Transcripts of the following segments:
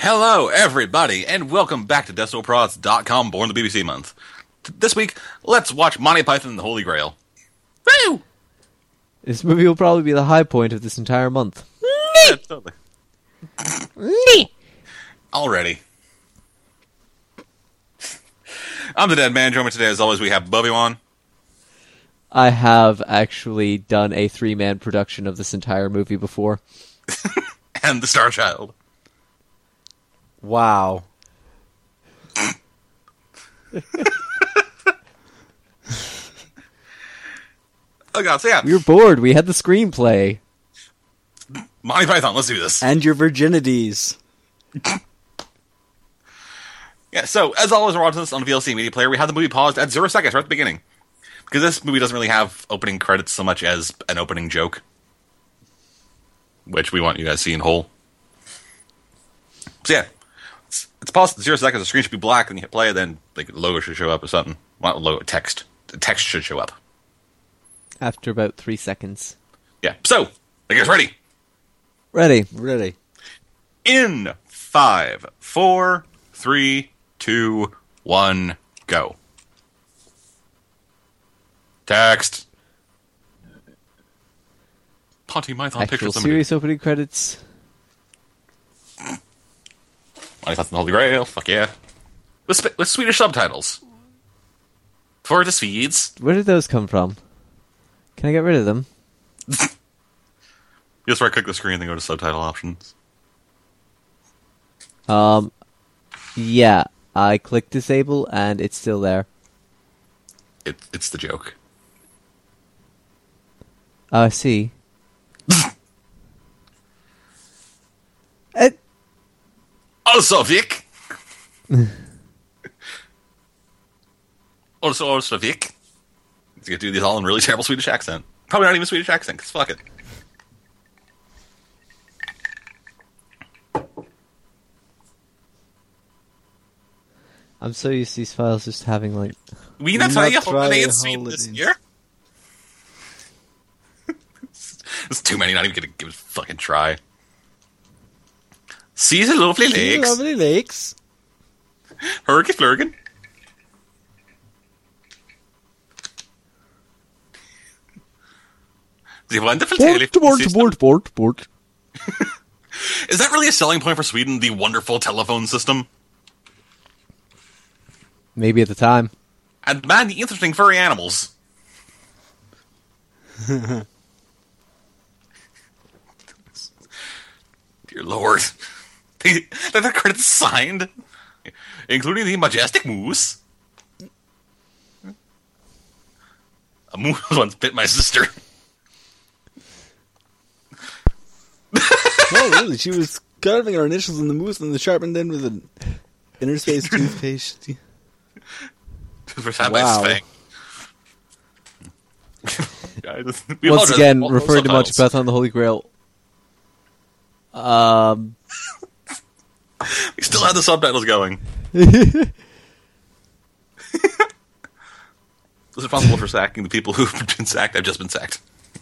Hello, everybody, and welcome back to DestroProds.com, Born the BBC Month. This week, let's watch Monty Python and the Holy Grail. Woo! This movie will probably be the high point of this entire month. Yeah, totally. Already. I'm the Dead Man. Joining me today, as always, we have Bobby-Wan. I have actually done a 3-man production of this entire movie before. And the Star Child. Wow. Oh god, so yeah. We were bored. We had the screenplay. Monty Python, let's do this. And your virginities. Yeah, so, as always, we're watching this on the VLC Media Player. We have the movie paused at 0 seconds right at the beginning. Because this movie doesn't really have opening credits so much as an opening joke. Which we want you guys to see in whole. So yeah, it's paused at 0 seconds, the screen should be black, and you hit play, then like, the logo should show up or something. Well, not logo, text. The text should show up. After about 3 seconds. Yeah, so, are you guys ready? Ready. Ready. In 5, 4, 3, 2, 1, go. Text. Monty Python Actual pictures. series opening credits. Monty Python the Holy Grail. Fuck yeah. With Swedish subtitles. For the Swedes. Where did those come from? Can I get rid of them? You just right-click the screen and then go to subtitle options. Yeah. I clicked disable and it's still there. It's the joke. I see. Also, Vic. Also, Vic. He's gonna do these all in really terrible Swedish accent. Probably not even Swedish accent, because fuck it. I'm so used to these files just having like... We not try holiday in Sweden this year? There's too many, not even gonna give it a fucking try. See the lovely lakes. Lovely lakes. Hurricane Flurgan. The wonderful Port. Is that really a selling point for Sweden, the wonderful telephone system? Maybe at the time. And man, the interesting furry animals. Dear Lord. The credits signed. Including the majestic moose. A moose once bit my sister. Oh, really? She was carving her initials in the moose and the sharpened end with an interspaced toothpaste. Wow. Once again, referring to Monty Python and the Holy Grail. We still have the subtitles going. Who's responsible for sacking the people who've been sacked? I've just been sacked.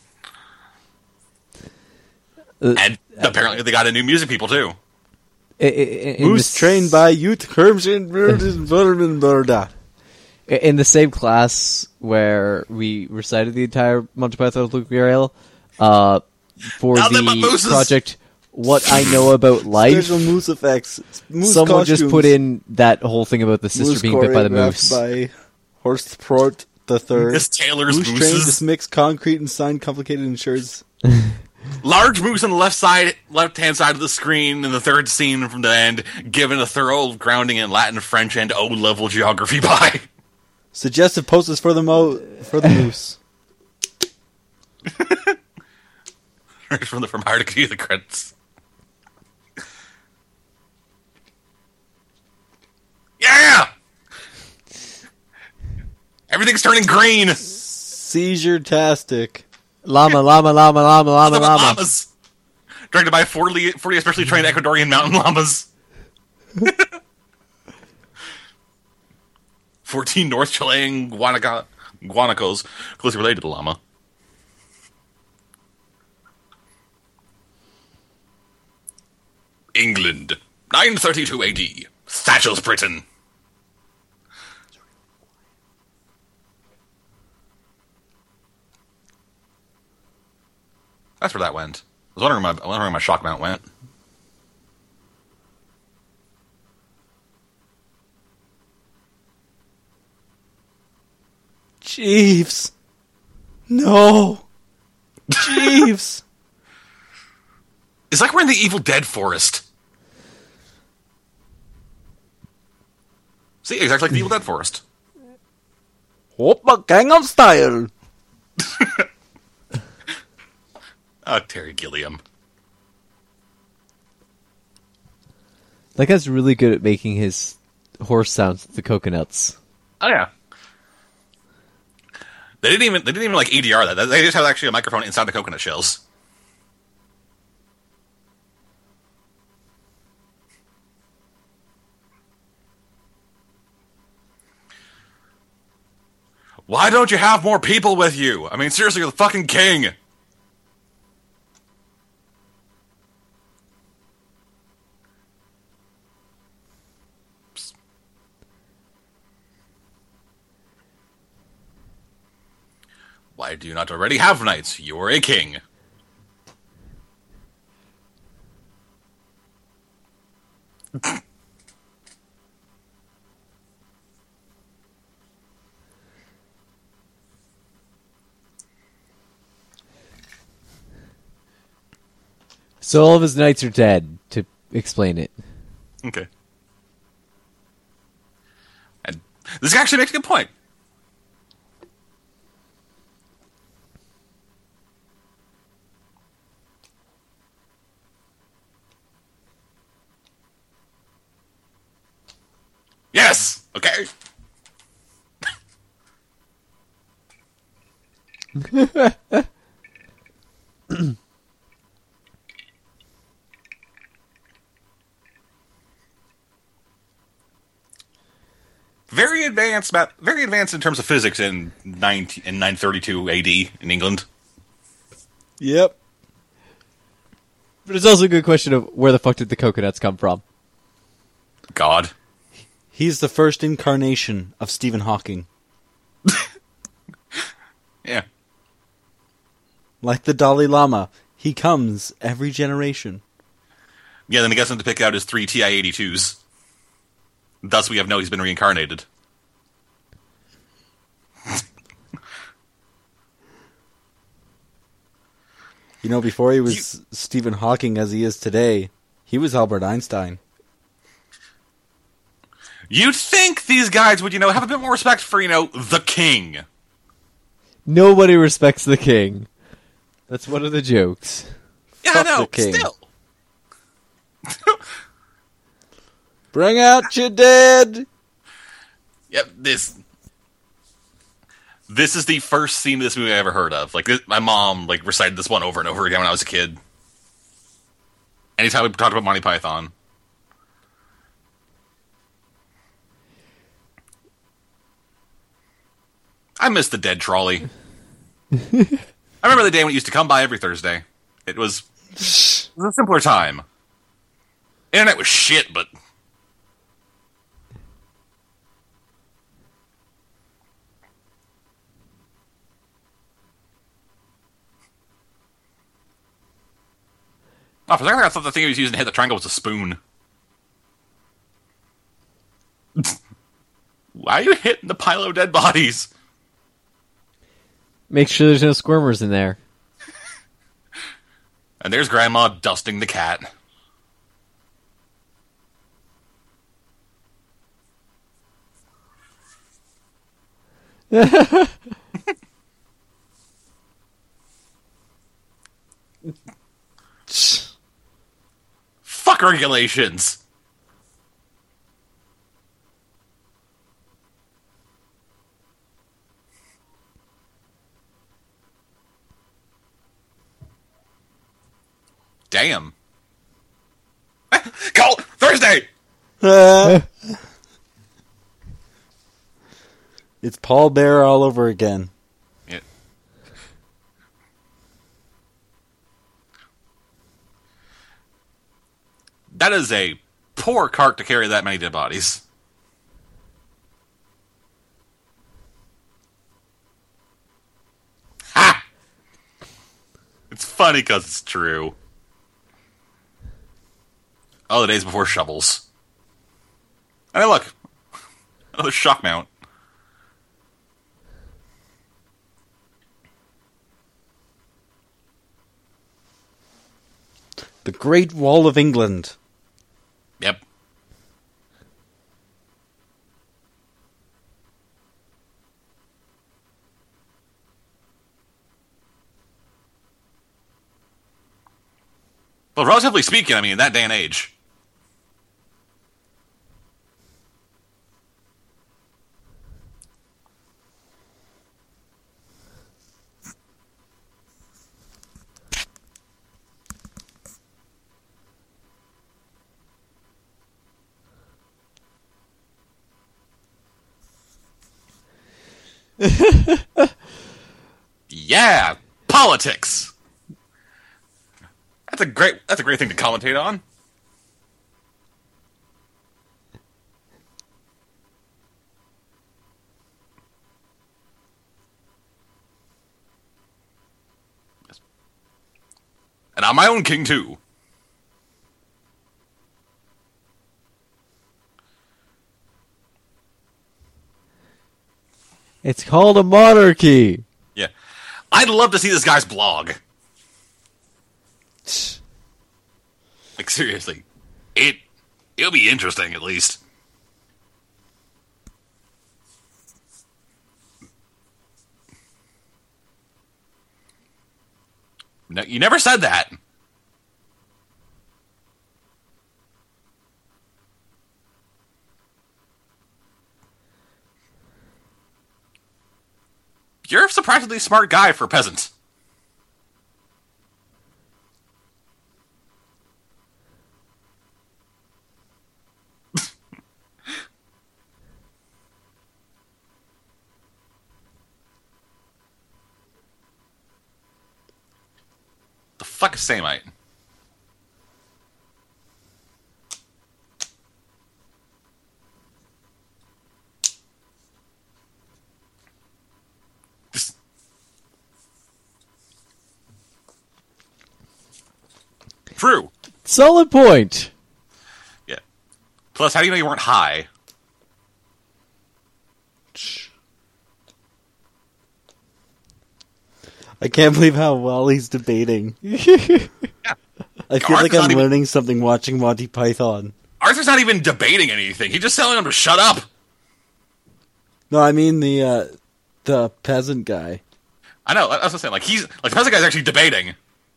And apparently they got a new music people, too. Moose trained by youth Hermsen Verdenberda. In the same class where we recited the entire Monty Python and the Holy Grail, for the project What I Know About Life, Special moose effects. Moose someone costumes. just put in that whole thing about the sister Moose being bit by the choreographed moose. by Horst Prort III. Miss Taylor's Moose trained mooses. to mix concrete and sign complicated insureds. Large moose on the left-hand side of the screen in the third scene from the end, given a thorough grounding in Latin, French, and O-level geography by... Suggestive posters for the moose. from hard to give you the credits. Yeah! Everything's turning green! Seizure-tastic. Llama. Llamas! Directed by 40 especially trained Ecuadorian mountain llamas. 14 North Chilean guanacos, closely related to the llama. England, 932 AD. Thatchel's Britain. That's where that went. I was wondering where my shock mount went. Jeeves. No. Jeeves. It's like we're in the Evil Dead forest. See, exactly like the Evil Dead forest. Oppa Gangnam Style. Oh, Terry Gilliam. That guy's really good at making his horse sounds with the coconuts. Oh yeah. They didn't even like ADR that. They just have actually a microphone inside the coconut shells. Why don't you have more people with you? I mean, seriously, you're the fucking king. Why do you not already have knights? You're a king. So all of his knights are dead, to explain it. Okay. And this actually makes a good point. Yes! Okay. Very advanced in terms of physics in 932 AD in England. Yep. But it's also a good question of where the fuck did the coconuts come from? God. He's the first incarnation of Stephen Hawking. Yeah. Like the Dalai Lama, he comes every generation. Yeah, then he gets him to pick out his 3 TI-82s. Thus we have he's been reincarnated. You know, before he was Stephen Hawking as he is today, he was Albert Einstein. You'd think these guys would, have a bit more respect for, the king. Nobody respects the king. That's one of the jokes. Yeah, Fuck I know, the king. still. Bring out your dead! Yep, this is the first scene of this movie I ever heard of. My mom, recited this one over and over again when I was a kid. Anytime we talked about Monty Python. I miss the dead trolley. I remember the day when it used to come by every Thursday. It was a simpler time. Internet was shit, but... Oh, for a second I thought the thing he was using to hit the triangle was a spoon. Why are you hitting the pile of dead bodies? Make sure there's no squirmers in there. And there's Grandma dusting the cat. Fuck regulations. Damn. Call Thursday. It's Paul Bear all over again. Yeah. That is a poor cart to carry that many dead bodies. Ha! It's funny because it's true. Oh, the days before shovels. And look, another shock mount. The Great Wall of England. Yep. But relatively speaking, I mean, in that day and age. Yeah, politics. That's a great thing to commentate on. And I'm my own king too. It's called a monarchy. Yeah. I'd love to see this guy's blog. Like, seriously. It'll be interesting, at least. No, you never said that. You're a surprisingly smart guy for a peasant. The fuck is Samite? True. Solid point. Yeah. Plus, how do you know you weren't high? I can't believe how well he's debating. Yeah. I feel like I'm learning something watching Monty Python. Arthur's not even debating anything. He's just telling him to shut up. No, I mean the peasant guy. I know. That's what I'm saying. Like the peasant guy's actually debating.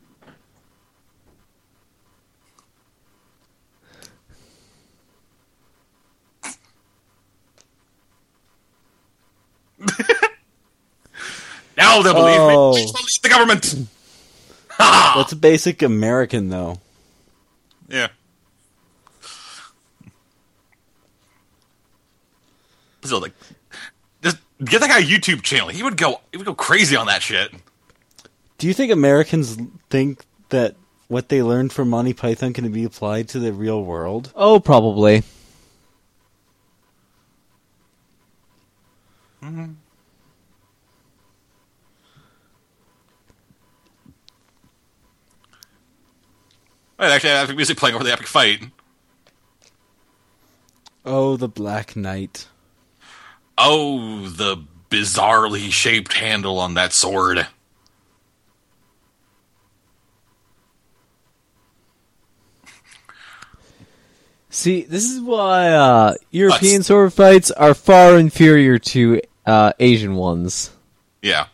Now they'll believe me. Please believe the government. That's a basic American, though. Yeah. So, like, just get that guy a YouTube channel. He would go crazy on that shit. Do you think Americans think that what they learned from Monty Python can be applied to the real world? Oh, probably. Mm-hmm. Wait, actually, I have music playing over the epic fight. Oh, the Black Knight. Oh, the bizarrely shaped handle on that sword. See, this is why European sword fights are far inferior to Asian ones. Yeah.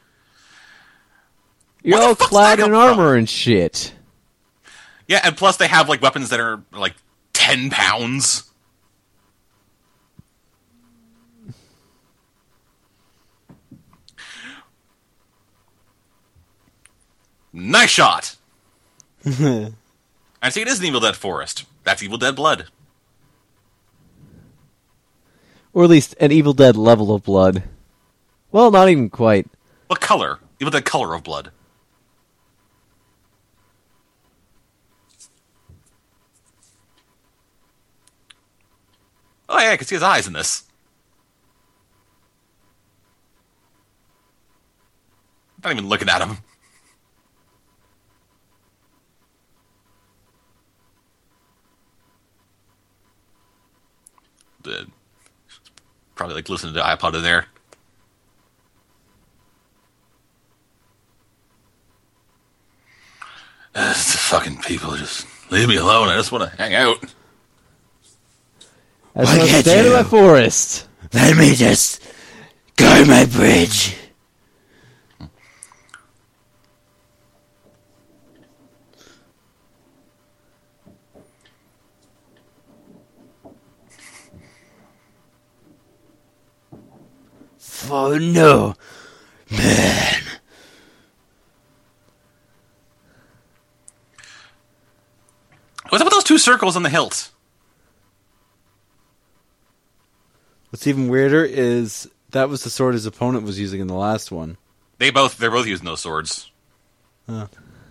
You're all clad in armor and shit. Yeah, and plus they have like weapons that are like 10 pounds. Nice shot. I see it is an Evil Dead forest. That's Evil Dead blood. Or at least an Evil Dead level of blood. Well, not even quite. What color? Evil Dead color of blood. Oh yeah, I can see his eyes in this. I'm not even looking at him. Probably like listening to iPod in there. The fucking people, just leave me alone. I just want to hang out. I just want to stay in my forest. Let me just guard my bridge. Oh no, man. What's up with those two circles on the hilt? What's even weirder is that was the sword his opponent was using in the last one. They're both using those swords. Huh.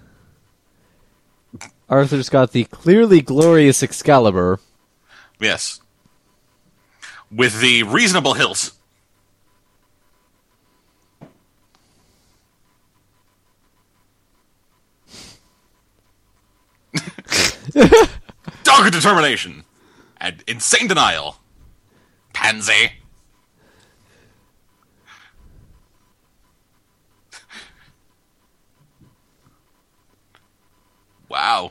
Arthur's got the clearly glorious Excalibur. Yes. With the reasonable hilt. Dogged determination and insane denial. Pansy. Wow.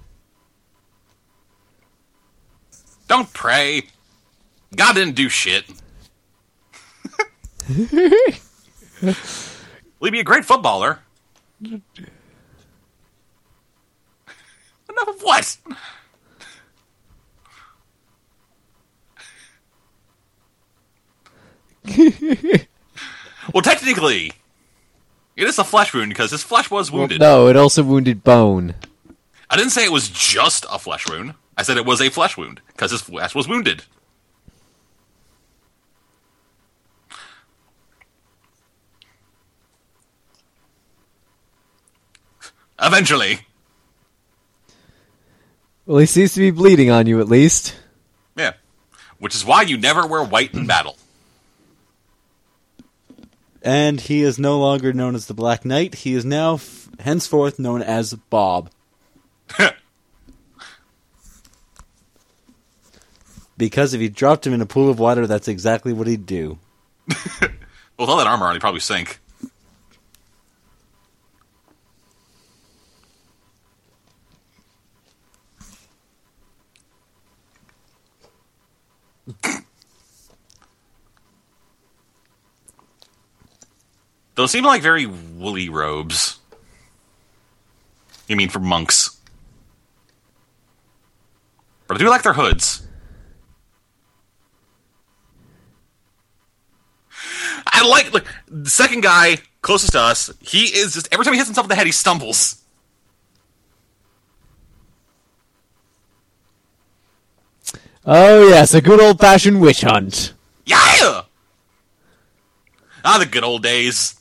Don't pray. God didn't do shit. Will he be a great footballer? Enough of what? Well, technically, it is a flesh wound because his flesh was wounded. Well, no, it also wounded bone. I didn't say it was just a flesh wound. I said it was a flesh wound because his flesh was wounded. Eventually. Well, he seems to be bleeding on you, at least. Yeah. Which is why you never wear white in battle. And he is no longer known as the Black Knight. He is now, henceforth, known as Bob. Because if you dropped him in a pool of water, that's exactly what he'd do. Well, with all that armor on, he'd probably sink. Those seem like very woolly robes. You mean for monks? But I do like their hoods. I like the second guy closest to us. He is just every time he hits himself in the head, he stumbles. Oh yes, a good old-fashioned witch hunt. Yeah! Ah, the good old days.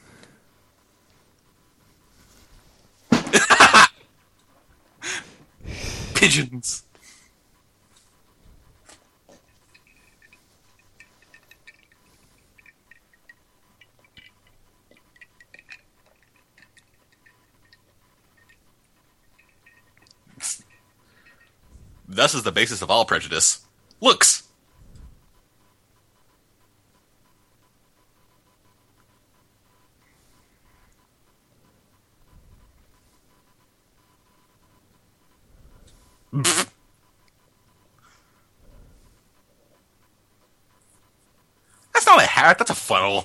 Pigeons. Thus is the basis of all prejudice. Looks. That's not a hat, that's a funnel.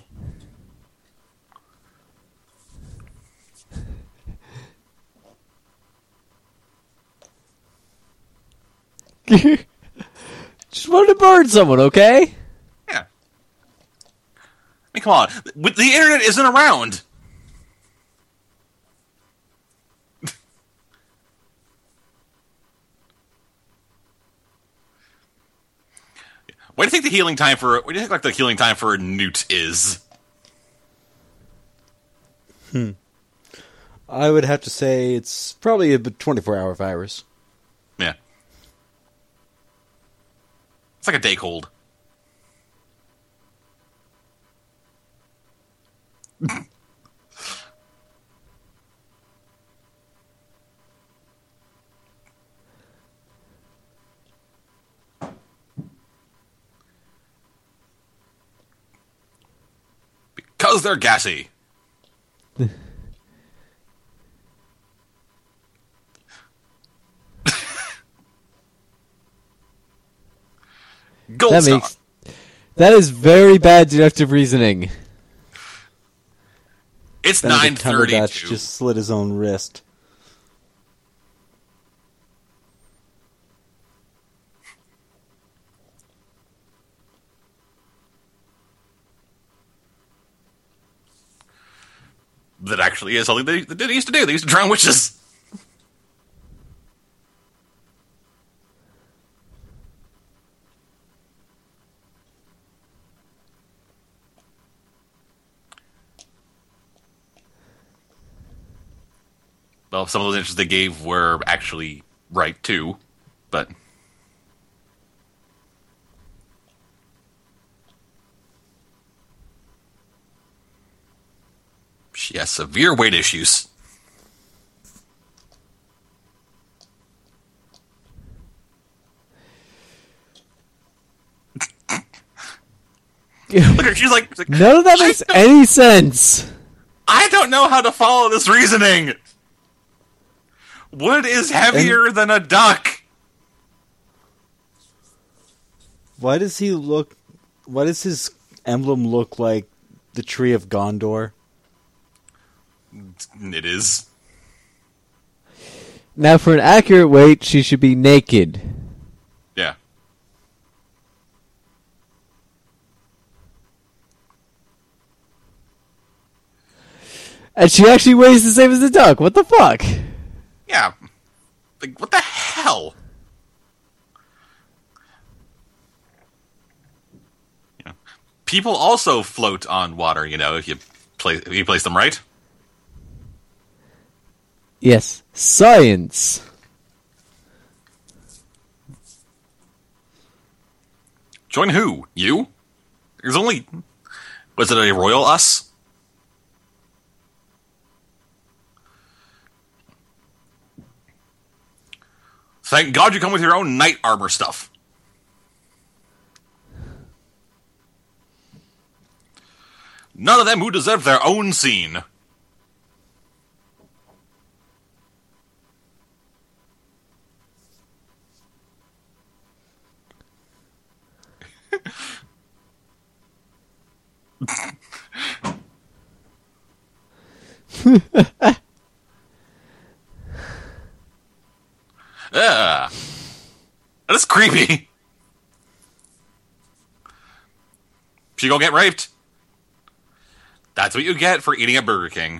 Just wanted to burn someone, okay? Yeah. I mean, come on. The internet isn't around. What do you think the healing time for? What do you think the healing time for a newt is? I would have to say it's probably a 24-hour virus. Yeah. It's like a day cold. Because they're gassy. Gold star. That is very bad deductive reasoning. It's Benedict 9:32. Cumberbatch just slit his own wrist. That actually is something they used to do. They used to drown witches. Well, some of those answers they gave were actually right, too. But... she has severe weight issues. Look, she's like... None of that makes any sense. I don't know how to follow this reasoning. Wood is heavier than a duck. Why does his emblem look like the Tree of Gondor? It is. Now, for an accurate weight, she should be naked. Yeah. And she actually weighs the same as the duck. What the fuck? Yeah. Like, what the hell? Yeah. People also float on water, if you place them right. Yes. Science. Join who? You? There's only... was it a royal us? Thank God you come with your own knight armor stuff. None of them who deserve their own scene. That is creepy. She gonna get raped. That's what you get for eating at Burger King.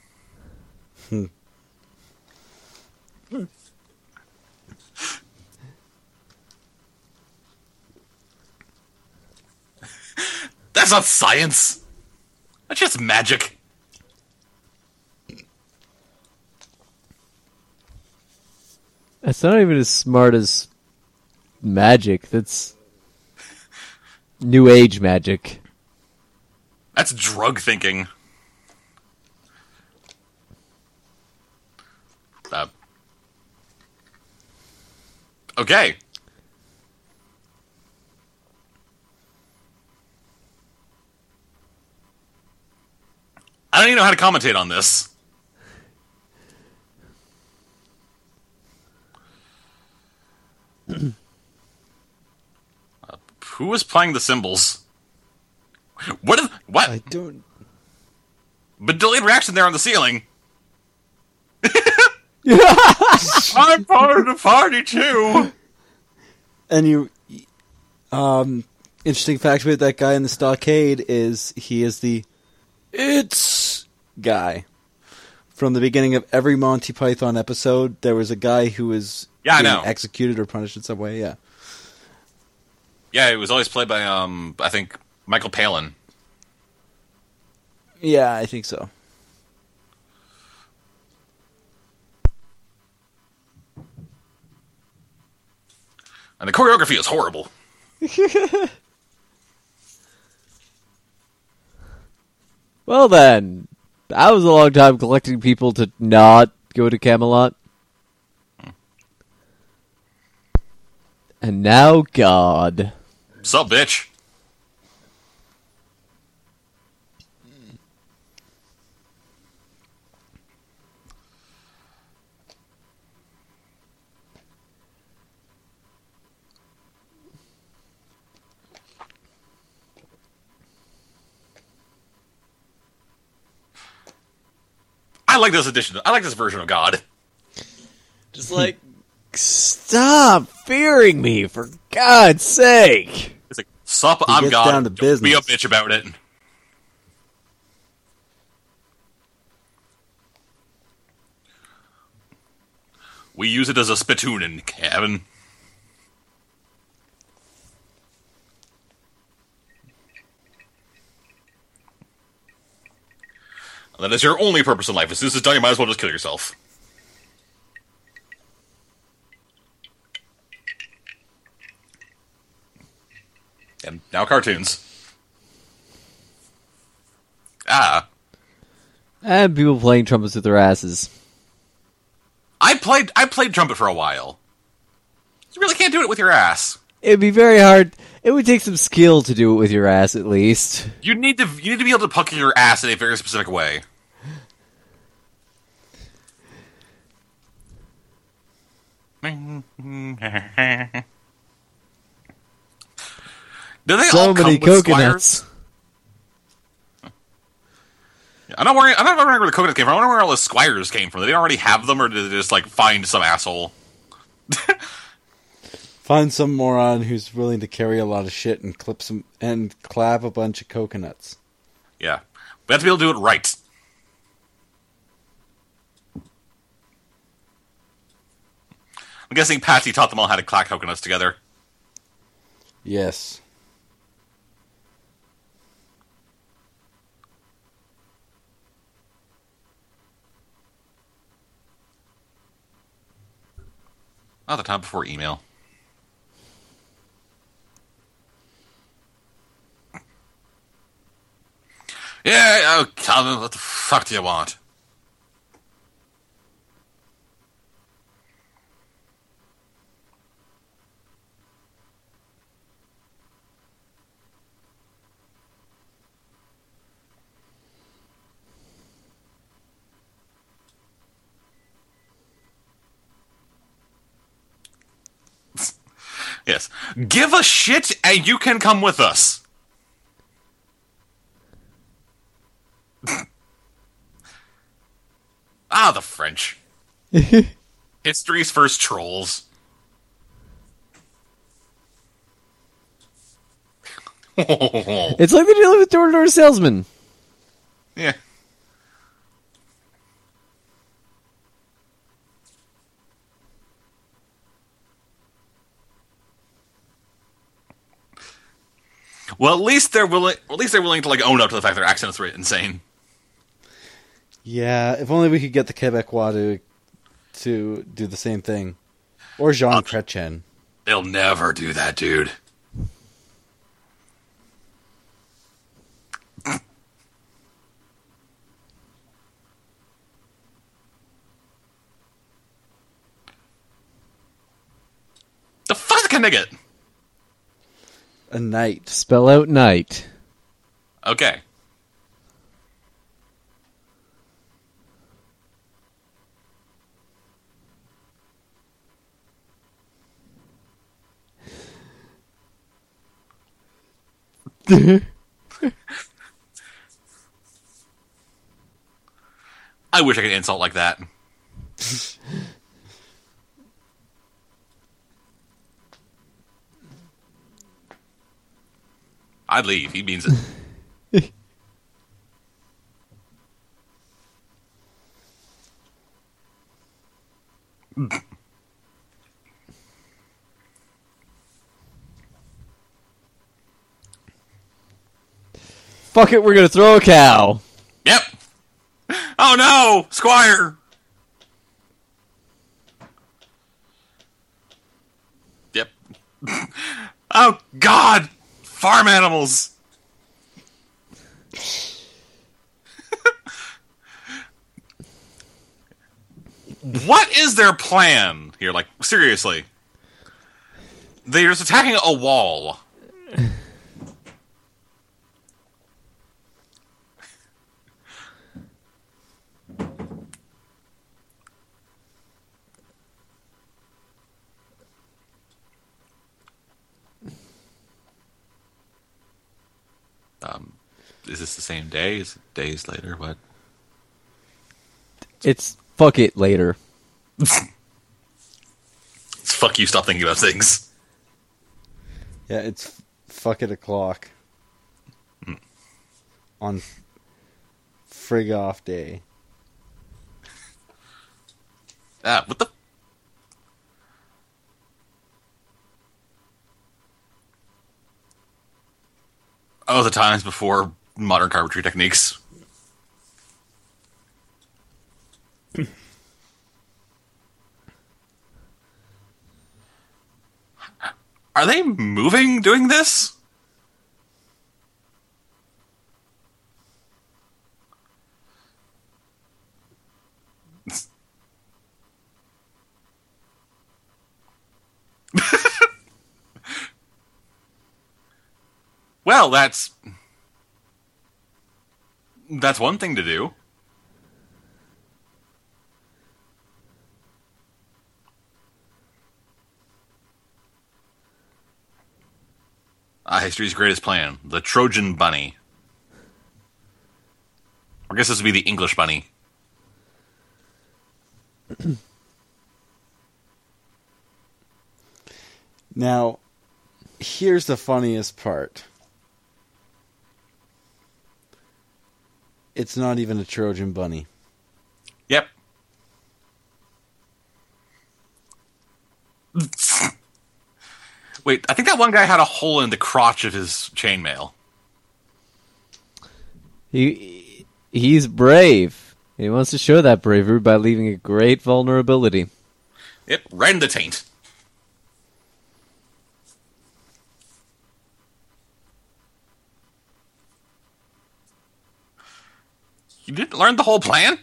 That's not science. That's just magic. That's not even as smart as magic. That's new age magic. That's drug thinking. Okay. I don't even know how to commentate on this. Who was playing the cymbals? What? I don't... But delayed reaction there on the ceiling. I'm part of the party too. And interesting fact about that guy in the stockade is he is the "it's" guy. From the beginning of every Monty Python episode, there was a guy who was being executed or punished in some way. Yeah. Yeah, it was always played by I think Michael Palin. Yeah, I think so. And the choreography is horrible. Well then, that was a long time collecting people to not go to Camelot. And now God. Sup, bitch? I like this edition. I like this version of God. Just like, stop fearing me, for God's sake. It's like, sup, He I'm gets God. down to Don't business. be a bitch about it. We use it as a spittoon in cabin. That is your only purpose in life. As soon as it's done, you might as well just kill yourself. And now cartoons. And people playing trumpets with their asses. I played trumpet for a while. You really can't do it with your ass. It'd be very hard. It would take some skill to do it with your ass, at least. You need to be able to pucker your ass in a very specific way. Do they So all come many with coconuts. squires? I'm not wondering where the coconuts came from. I wonder where all the squires came from. Did they already have them, or did they just like find some asshole? Find some moron who's willing to carry a lot of shit and clap a bunch of coconuts. Yeah, we have to be able to do it right. I'm guessing Patsy taught them all how to clack coconuts together. Yes. Oh, the time before email. Yeah, oh, Calvin, what the fuck do you want? Yes. Give a shit and you can come with us. The French. History's first trolls. It's like they're dealing with door-to-door salesmen. Yeah. Well, at least they're willing. At least they're willing to like own up to the fact their accents were insane. Yeah, if only we could get the Quebecois to do the same thing, or Jean Chrétien. They'll never do that, dude. The fuck can they get? A knight. Spell out night. Okay. I wish I could insult like that. I'd leave. He means it. Fuck it, we're gonna throw a cow. Yep. Oh no, Squire. Yep. Oh, God! Farm animals! What is their plan here? Like, seriously. They're just attacking a wall. Is this the same day? Is it days later? What? It's fuck it later. It's fuck you, stop thinking about things. Yeah, it's fuck it o'clock. On frig off day. What the? Oh, the times before modern carpentry techniques. Are they moving doing this? Well, that's one thing to do. History's greatest plan. The Trojan Bunny. I guess this would be the English Bunny. Now, here's the funniest part. It's not even a Trojan bunny. Yep. Wait, I think that one guy had a hole in the crotch of his chainmail. He's brave. He wants to show that bravery by leaving a great vulnerability. Yep, right in the taint. You didn't learn the whole plan?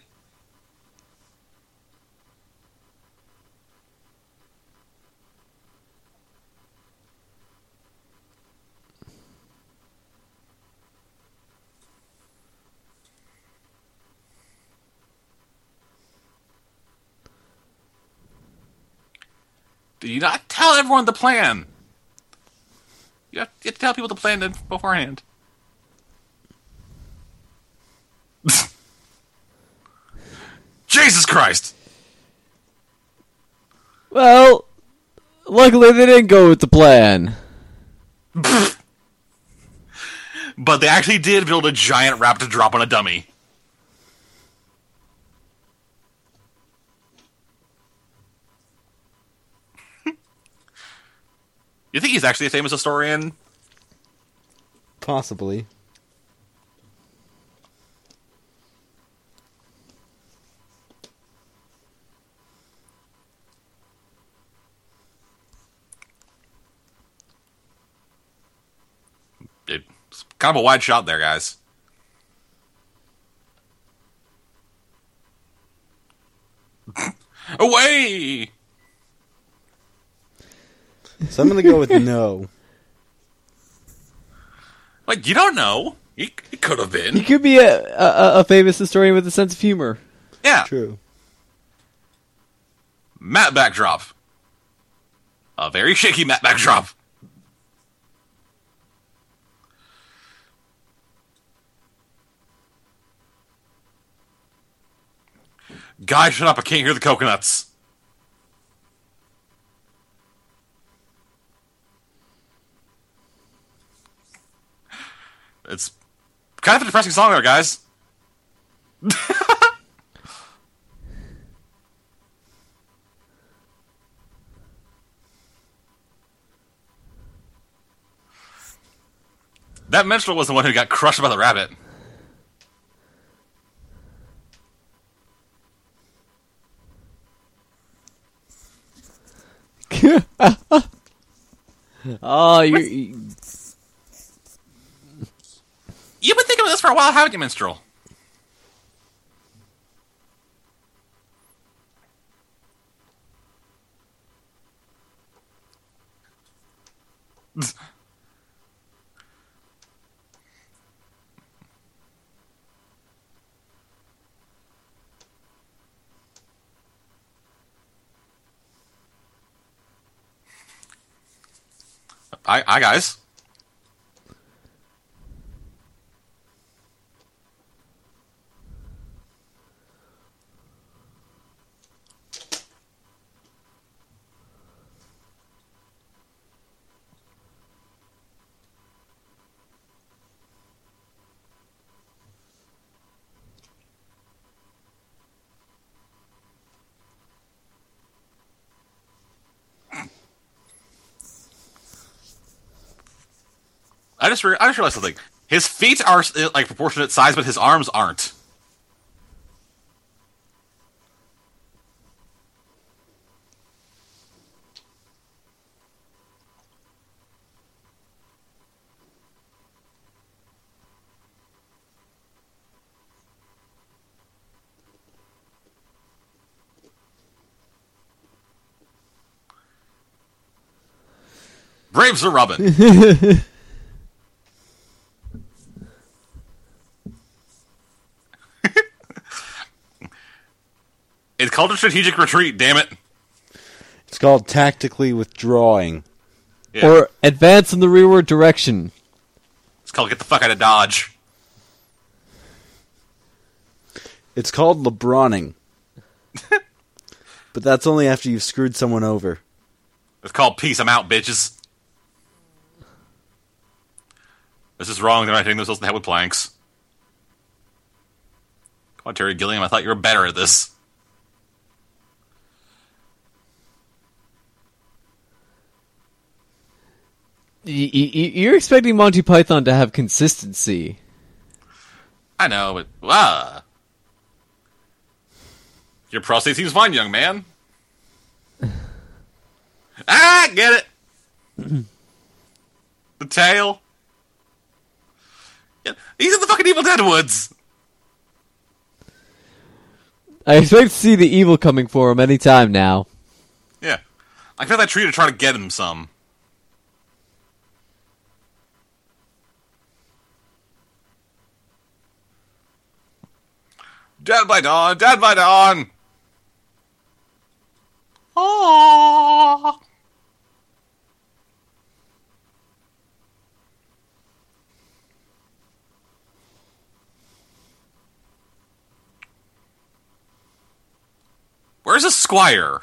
Do you not tell everyone the plan? You have to tell people the plan beforehand. Jesus Christ! Well, luckily they didn't go with the plan. But they actually did build a giant raptor to drop on a dummy. You think he's actually a famous historian? Possibly. It's kind of a wide shot there, guys. Away! So I'm going to go with no. Like, you don't know. He could have been. He could be a famous historian with a sense of humor. Yeah. True. Matte backdrop. A very shaky matte backdrop. Guy, shut up. I can't hear the coconuts. It's kind of a depressing song there, guys. That minstrel was the one who got crushed by the rabbit. Oh, you. You've been thinking about this for a while, haven't you, Minstrel? Hi, guys. I just realized something. His feet are like proportionate size, but his arms aren't. Brave Sir Robin. It's called a strategic retreat, damn it. It's called tactically withdrawing. Yeah. Or advance in the rearward direction. It's called get the fuck out of Dodge. It's called LeBroning. But that's only after you've screwed someone over. It's called peace, I'm out, bitches. This is wrong, they're not hitting themselves in the head with planks. Come on, Terry Gilliam, I thought you were better at this. You're expecting Monty Python to have consistency. I know, but... Your prostate seems fine, young man. Get it! The tail. Yeah, he's in the fucking Evil Dead woods! I expect to see the evil coming for him any time now. Yeah. I found that tree to try to get him some. Dead by dawn! Dead by dawn! Aww. Where's a squire?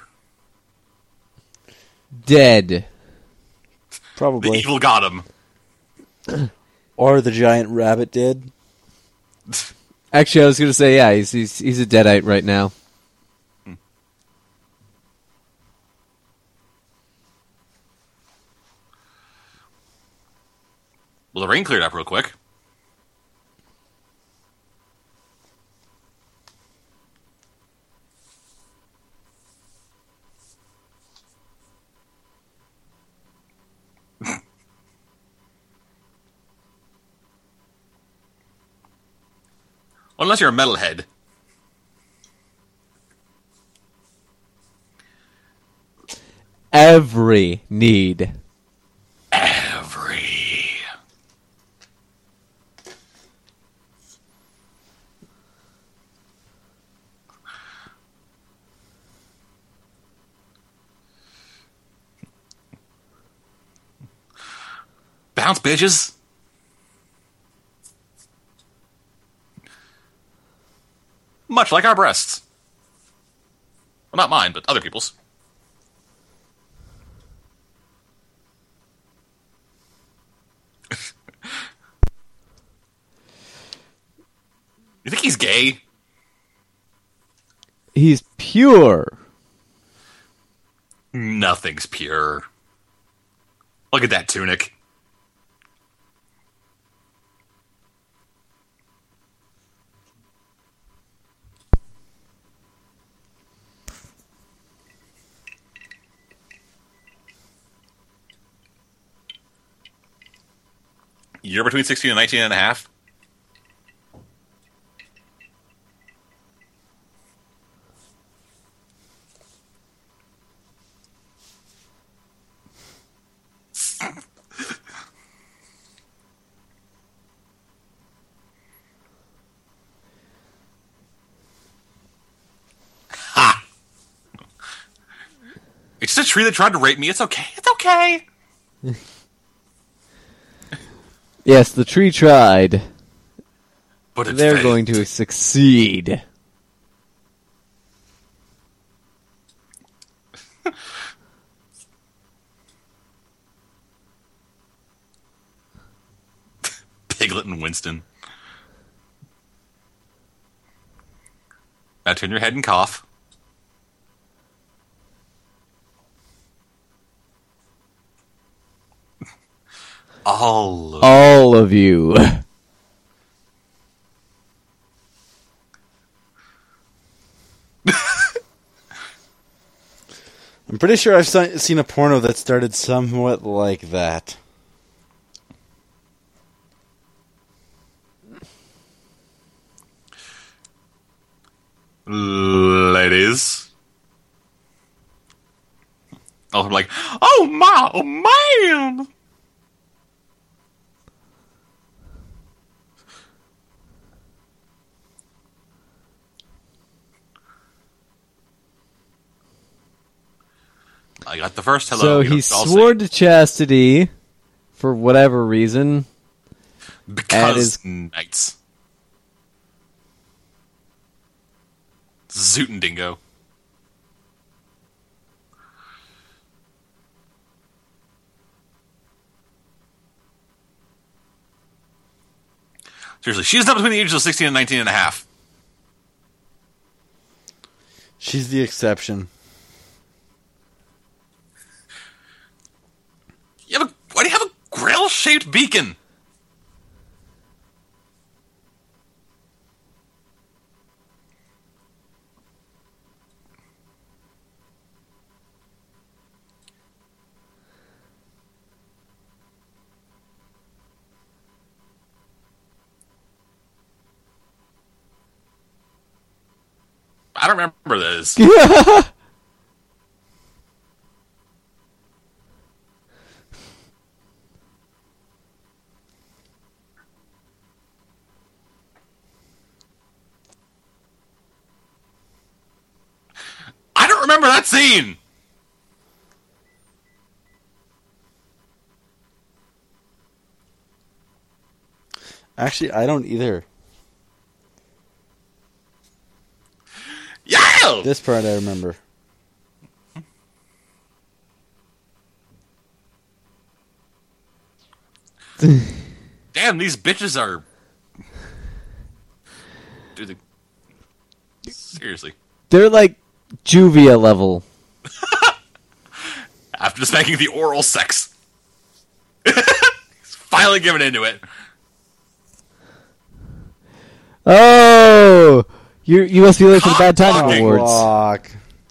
Dead. Probably. The evil got him. Or the giant rabbit did. Actually, I was going to say, yeah, he's a deadite right now. Well, the rain cleared up real quick. Unless you're a metalhead. Every need. Every. Bounce, bitches. Much like our breasts. Well, not mine, but other people's. You think he's gay? He's pure. Nothing's pure. Look at that tunic. Year between 16 and 19 and a half? Ha! It's just a tree that tried to rape me. It's okay. It's okay. Yes, the tree tried. But it They're failed. going to succeed. Piglet and Winston. Now turn your head and cough. All of you. I'm pretty sure I've seen a porno that started somewhat like that. Ladies. Oh, I'm like, oh my, oh man. I got the first hello. So he swore to chastity for whatever reason. Because knights. Zoot and Dingo. Seriously, she's not between the ages of 16 and 19 and a half. She's the exception. Why do you have a grill-shaped beacon? I don't remember this. I don't remember that scene. Actually, I don't either. Yeah! This part I remember. Damn, these bitches are... Dude, seriously. They're like Juvia level. After just making the oral sex. He's finally giving into it. Oh! You must be late for the Bad Timing Fucking Awards. Fuck.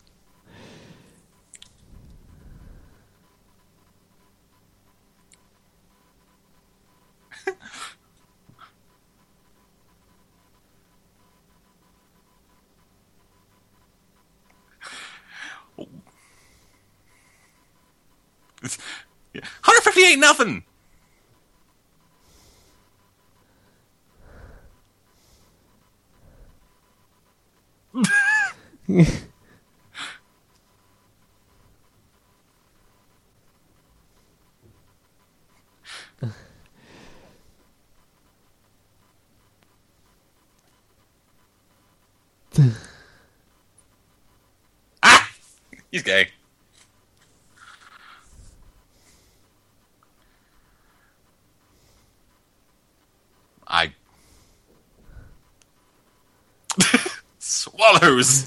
It's, 150 ain't nothing. Ah! He's gay. I... Swallows!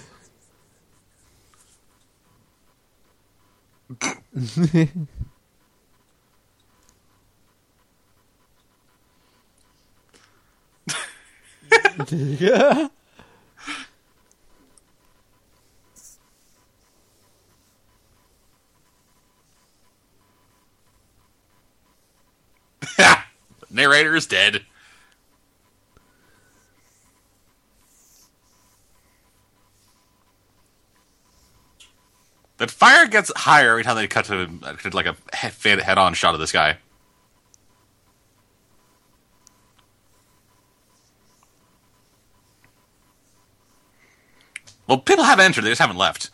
Yeah. Narrator is dead. The fire gets higher every time they cut to like a head-on shot of this guy. Well, people have entered, they just haven't left.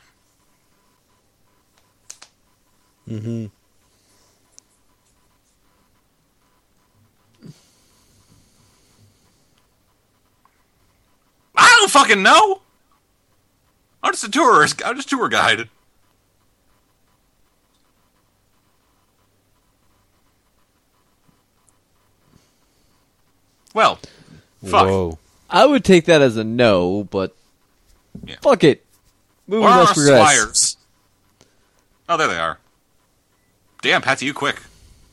Mm-hmm. I don't fucking know! I'm just a tourist. I'm just a tour guide. Well, fuck. Whoa. I would take that as a no, but Yeah. fuck it. Movie Where are our must progress. squires? Oh, there they are. Damn, Patsy, you quick.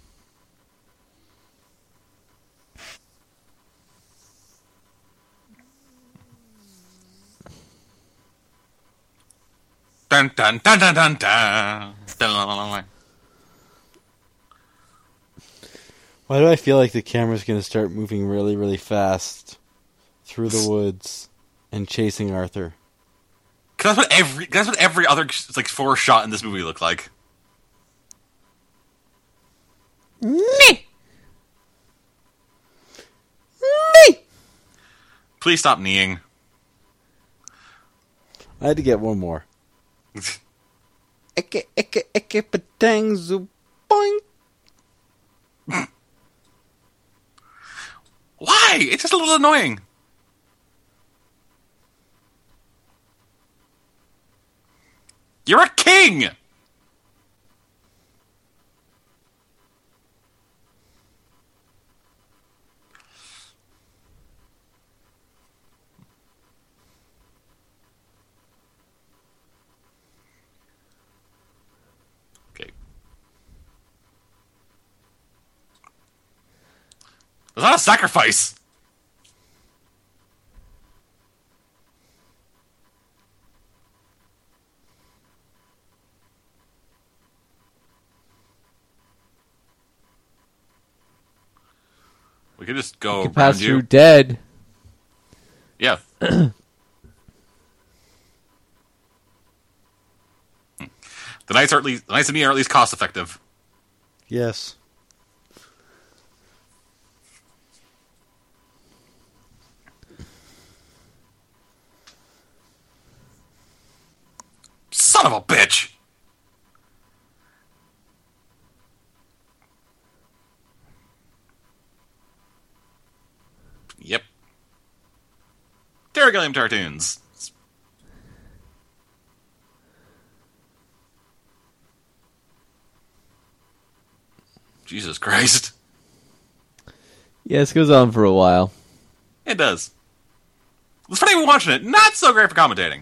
Dun dun dun dun dun dun. Dun. Why do I feel like the camera's going to start moving really, really fast through the woods and chasing Arthur? Cause that's what every other like forest shot in this movie looked like. Me. Please stop kneeing. I had to get one more. Eke, patang, zoo, boing. Why? It's just a little annoying. You're a king! Okay. It's not a sacrifice! We could just go Can pass around through you. dead. Yeah. The knights of me are at least cost effective. Yes. Son of a bitch! Yep. Terragillium Tartoons. Jesus Christ. Yeah, this goes on for a while. It does. It's funny watching it. Not so great for commentating.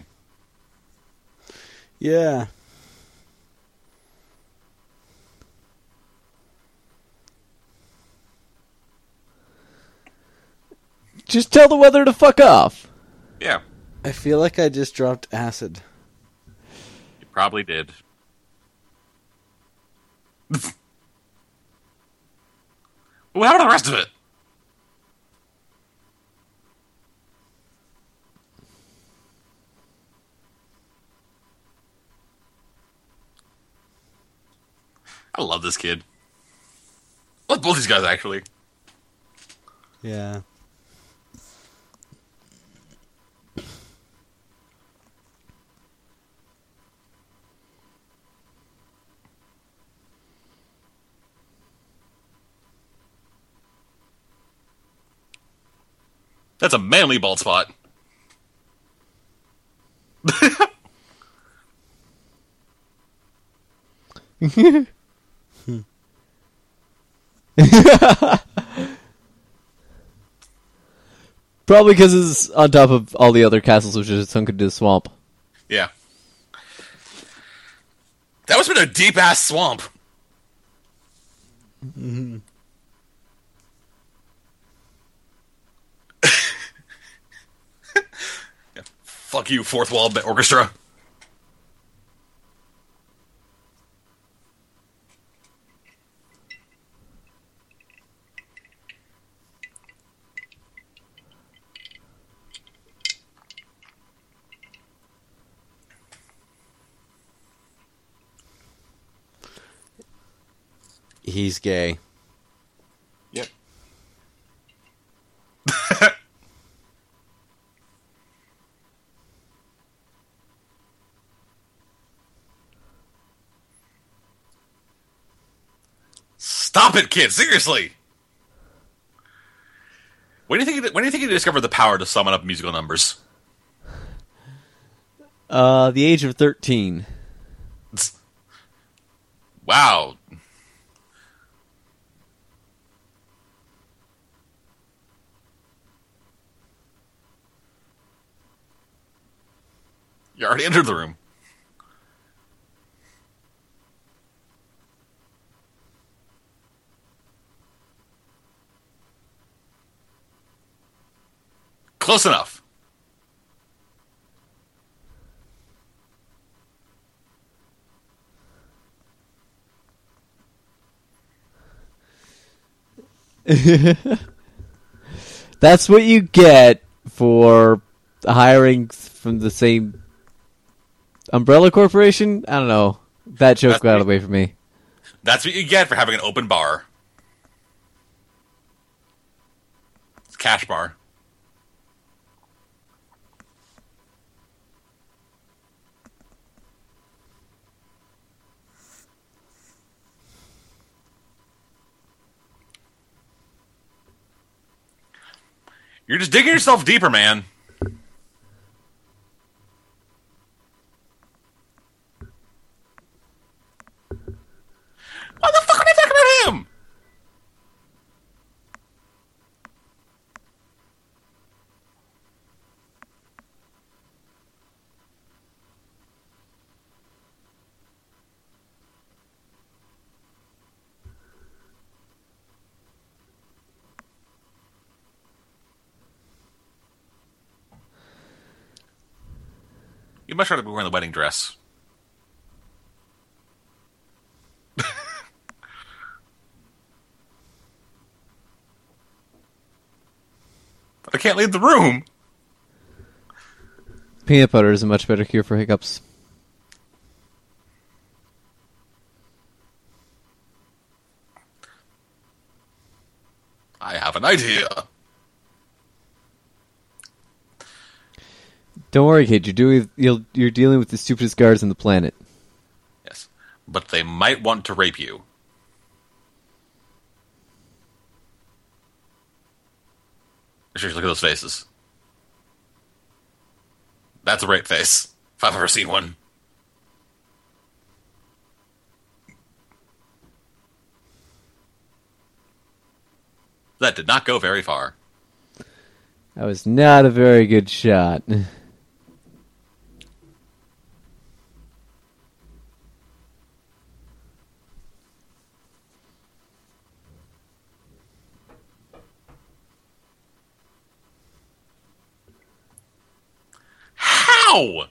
Yeah. Just tell the weather to fuck off. Yeah, I feel like I just dropped acid. you probably did. What happened to the rest of it? I love this kid. I love both these guys, actually. Yeah. That's a manly bald spot. Probably because it's on top of all the other castles, which is sunk into the swamp. Yeah. That must have been a deep-ass swamp. Mm-hmm. Yeah. Fuck you, Fourth Wall Orchestra. he's gay. Yep. Stop it, kid! Seriously. When do you think you discovered the power to summon up musical numbers? The age of 13. Wow. You already entered the room. Close enough. That's what you get for hiring from the same umbrella corporation? I don't know. That joke got away from me. That's what you get for having an open bar. It's a cash bar. You're just digging yourself deeper, man. Why the fuck are they talking about him? You much rather be wearing the wedding dress. But I can't leave the room. Peanut butter is a much better cure for hiccups. I have an idea. Don't worry, kid. You're dealing with the stupidest guards on the planet. Yes, but they might want to rape you. Seriously, look at those faces. That's a rape face, if I've ever seen one. That did not go very far. That was not a very good shot. How?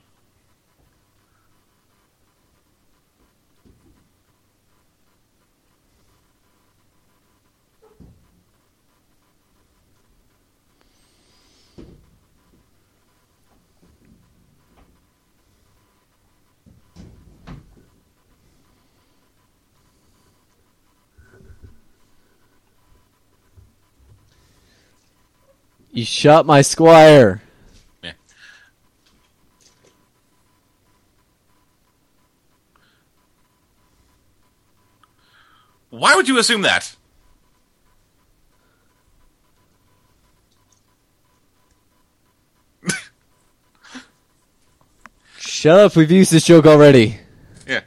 You shot my squire. Yeah. Why would you assume that? Shut up, we've used this joke already. Yeah.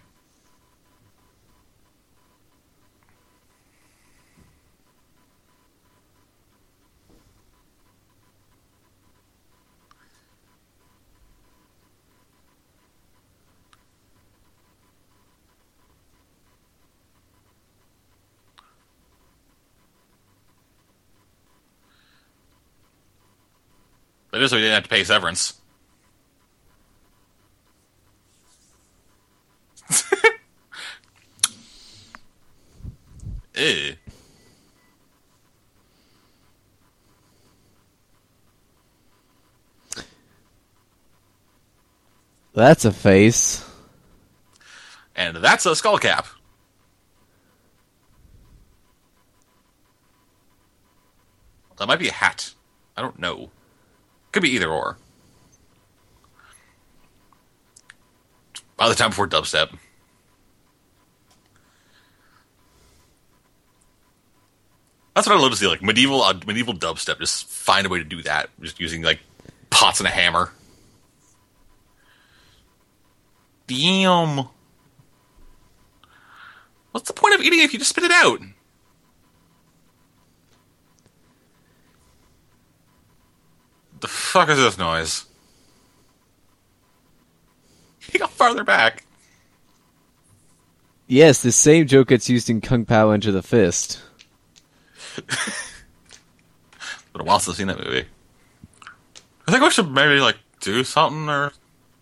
That is so we didn't have to pay severance. Ew. That's a face. And that's a skull cap. That might be a hat. I don't know. Could be either or. By the time before dubstep. That's what I love to see, like medieval dubstep. Just find a way to do that, just using like pots and a hammer. Damn. What's the point of eating it if you just spit it out? The fuck is this noise? He got farther back. Yes, the same joke gets used in Kung Pao Enter the Fist. Been a while since I've seen that movie. I think we should maybe like do something or.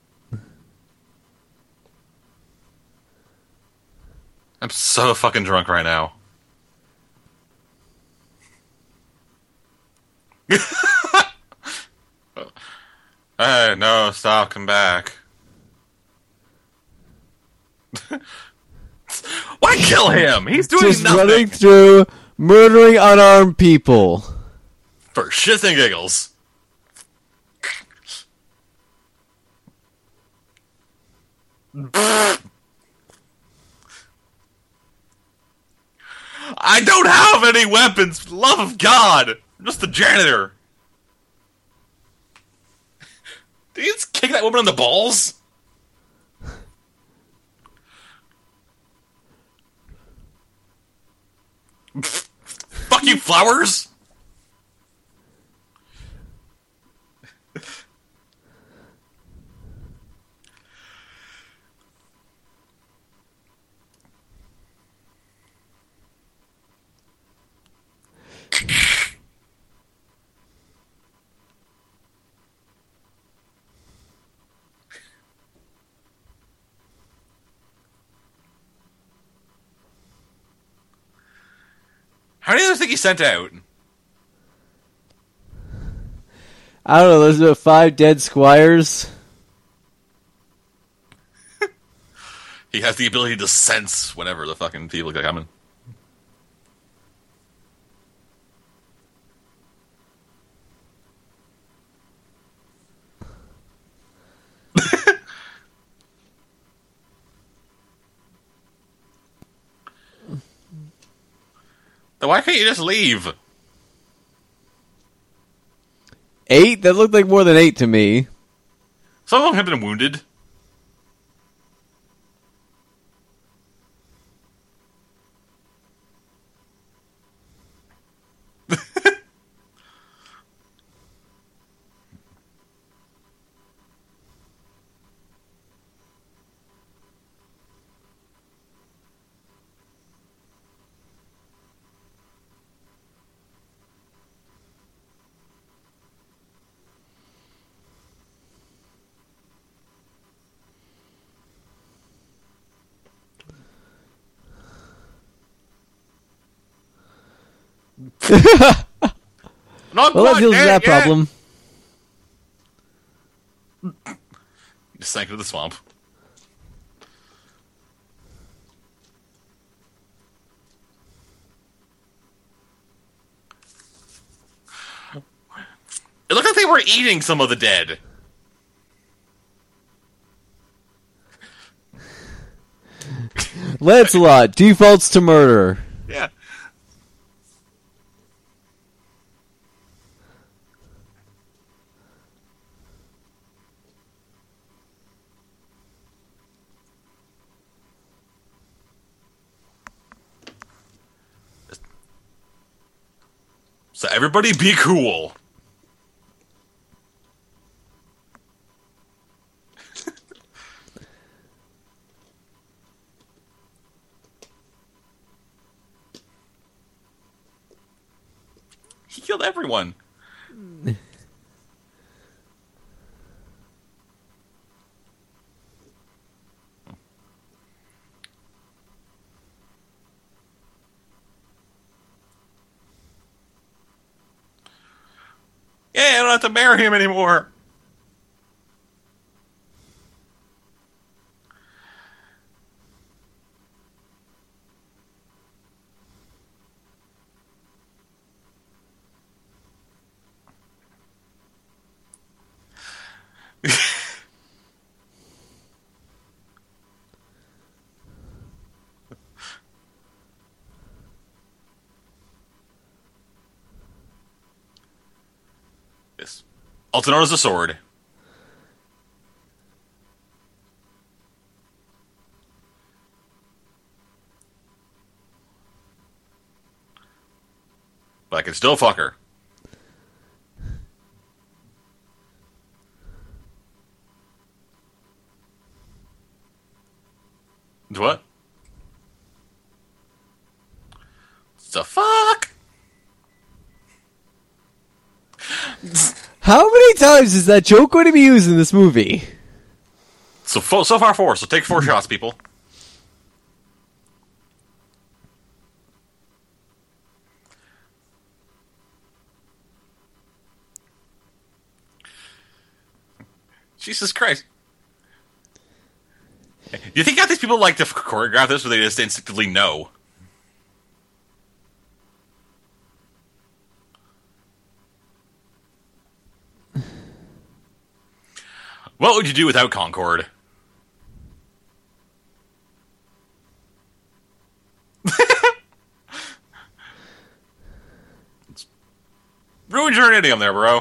I'm so fucking drunk right now. Hey, no, stop, come back. Why kill him? He's doing Just nothing. running through, murdering unarmed people. For shits and giggles. I don't have any weapons, for the love of God! I'm just the janitor. Did he just kick that woman in the balls? Fuck you, flowers! How many others think he sent out? I don't know, there's about 5 dead squires. He has the ability to sense whenever the fucking people are coming. Then why can't you just leave? 8? That looked like more than 8 to me. Some of them have been wounded. Not Well, that quite deals with dead that yet. problem. Just sank into the swamp. It looked like they were eating some of the dead. Lancelot defaults to murder. Yeah. So everybody be cool. He killed everyone. Yeah, I don't have to marry him anymore. Also known as the Sword. But I can still fuck her. What? The fuck? How many times is that joke going to be used in this movie? So far 4. So take 4 shots, people. Jesus Christ. Do you think these people like to choreograph this, or they just instinctively know? What would you do without Concord? Ruined your idiom there, bro.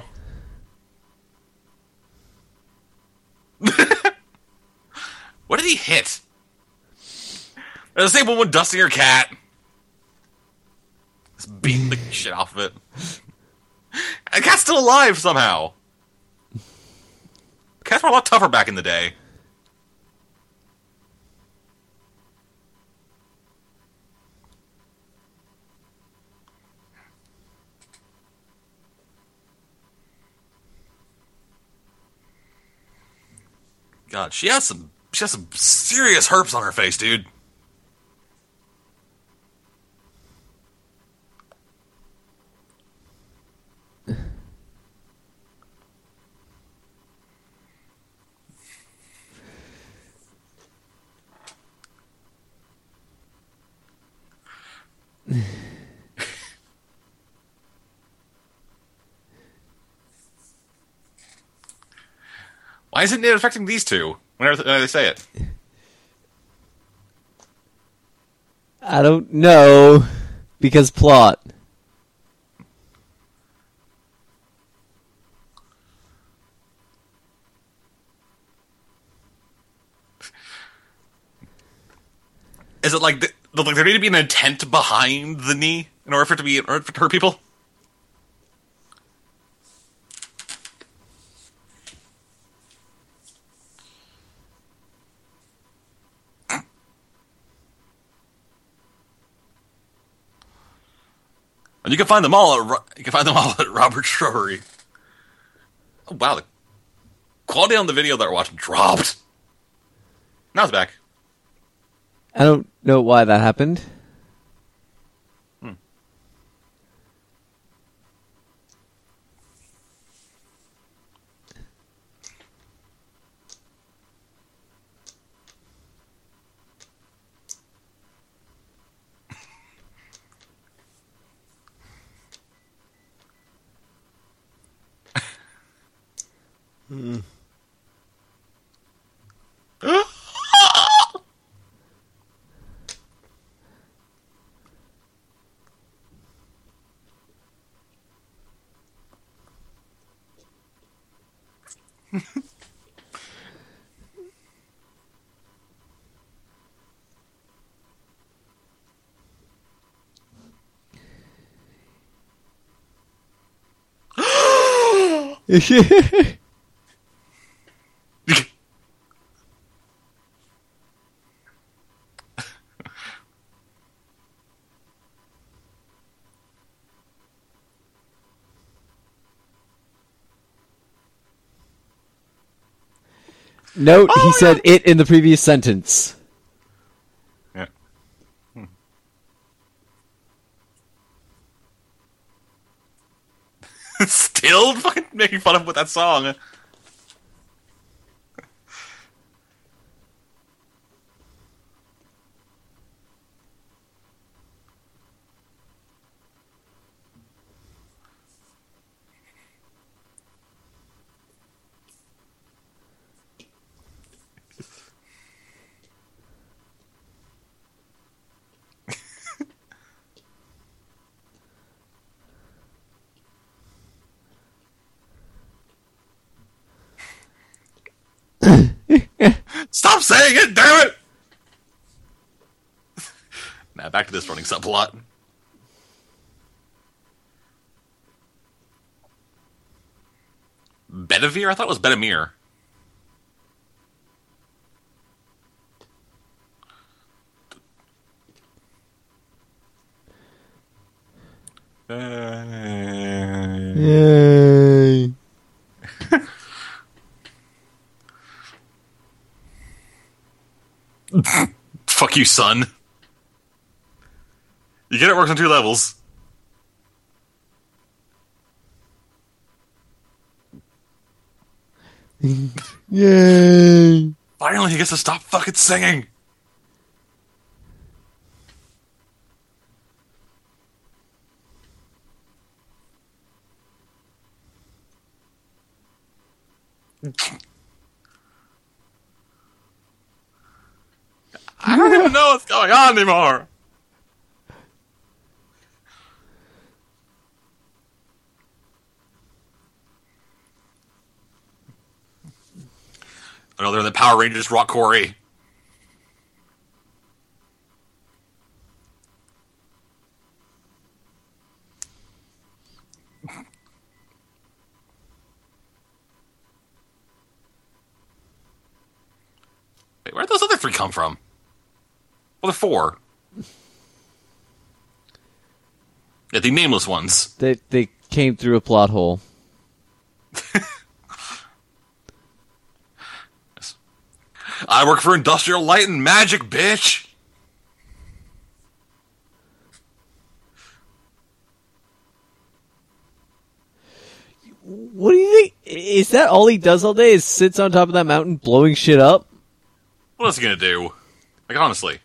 What did he hit? The same woman dusting her cat. Just beating the shit off of it. The cat's still alive somehow. Cats were a lot tougher back in the day. God, she has some serious herpes on her face, dude. Why isn't it affecting these two whenever they say it? I don't know. Because plot. Is it like there need to be an intent behind the knee in order for it to hurt people? And you can find them all at Robert's Shrubbery. Oh wow, the quality on the video that we're watching dropped. Now it's back. I don't know why that happened. Note, he said it in the previous sentence. Yeah. Still fucking making fun of him with that song. saying it, damn it! Now back to this running subplot. Bedivere? I thought it was Bedimere. Yay! Fuck you, son. You get it works on 2 levels. Yay! Finally, he gets to stop fucking singing. I don't even know what's going on anymore. Oh no, they're in the Power Rangers Rock Quarry. Wait, where'd those other 3 come from? Well, they're 4. Yeah, the nameless ones. They came through a plot hole. I work for Industrial Light and Magic, bitch! What do you think? Is that all he does all day? Is sits on top of that mountain blowing shit up? What else is he gonna do? Like, honestly.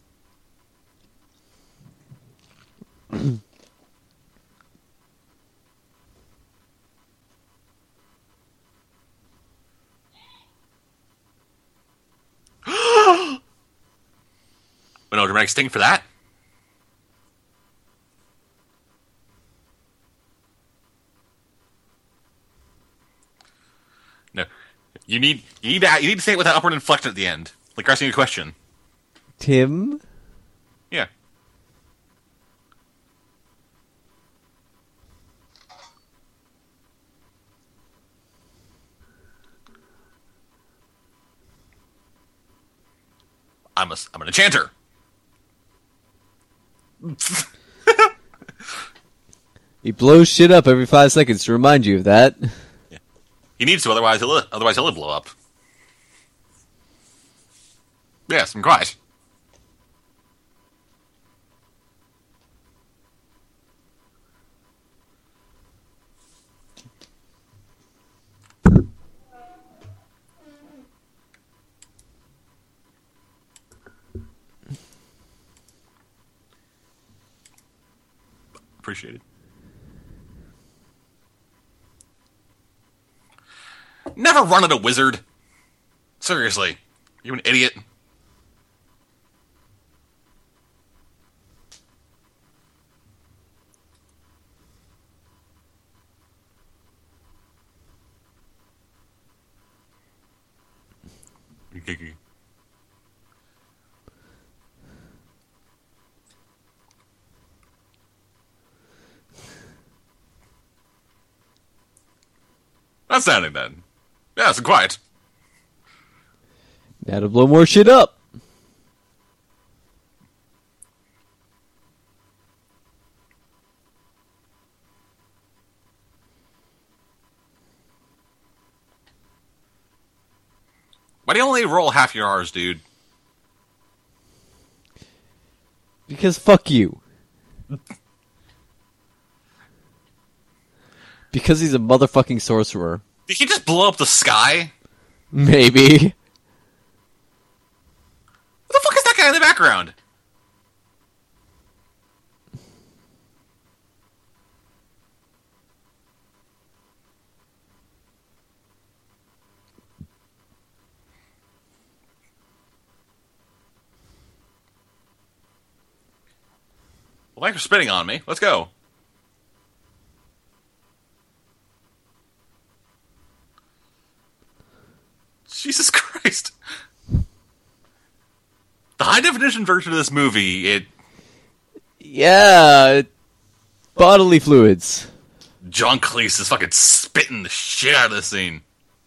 But no dramatic sting for that. No, you need to say it with that upward inflection at the end, like asking a question. Tim? Yeah. I'm an enchanter. He blows shit up every 5 seconds to remind you of that. Yeah. He needs to, otherwise he'll blow up. Yes, I'm quiet. Appreciate it. Never run at a wizard. Seriously. You an idiot. Not sounding then. Yeah, so quiet. Now to blow more shit up. Why do you only roll half your R's, dude? Because fuck you. Because he's a motherfucking sorcerer. Did he just blow up the sky? Maybe. What the fuck is that guy in the background? Well, thanks for spitting on me. Let's go. Jesus Christ. definition version of this movie, bodily fluids. John Cleese is fucking spitting the shit out of this scene.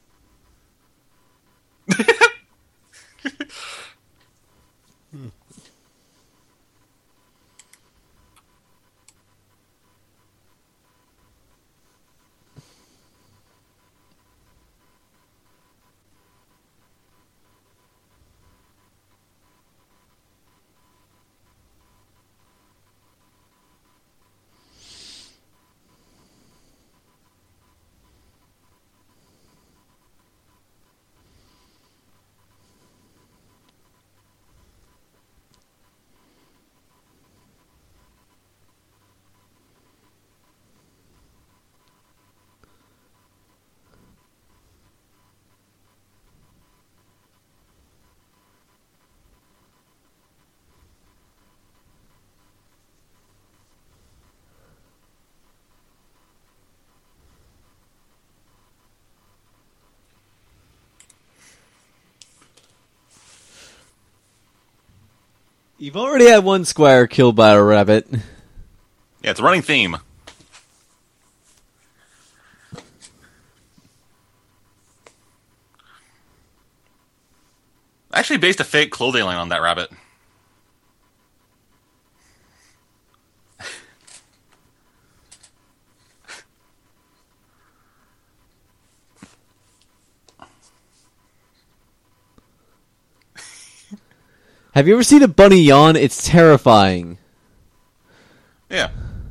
You've already had one squire killed by a rabbit. Yeah, it's a running theme. I actually based a fake clothing line on that rabbit. Have you ever seen a bunny yawn? It's terrifying. Yeah.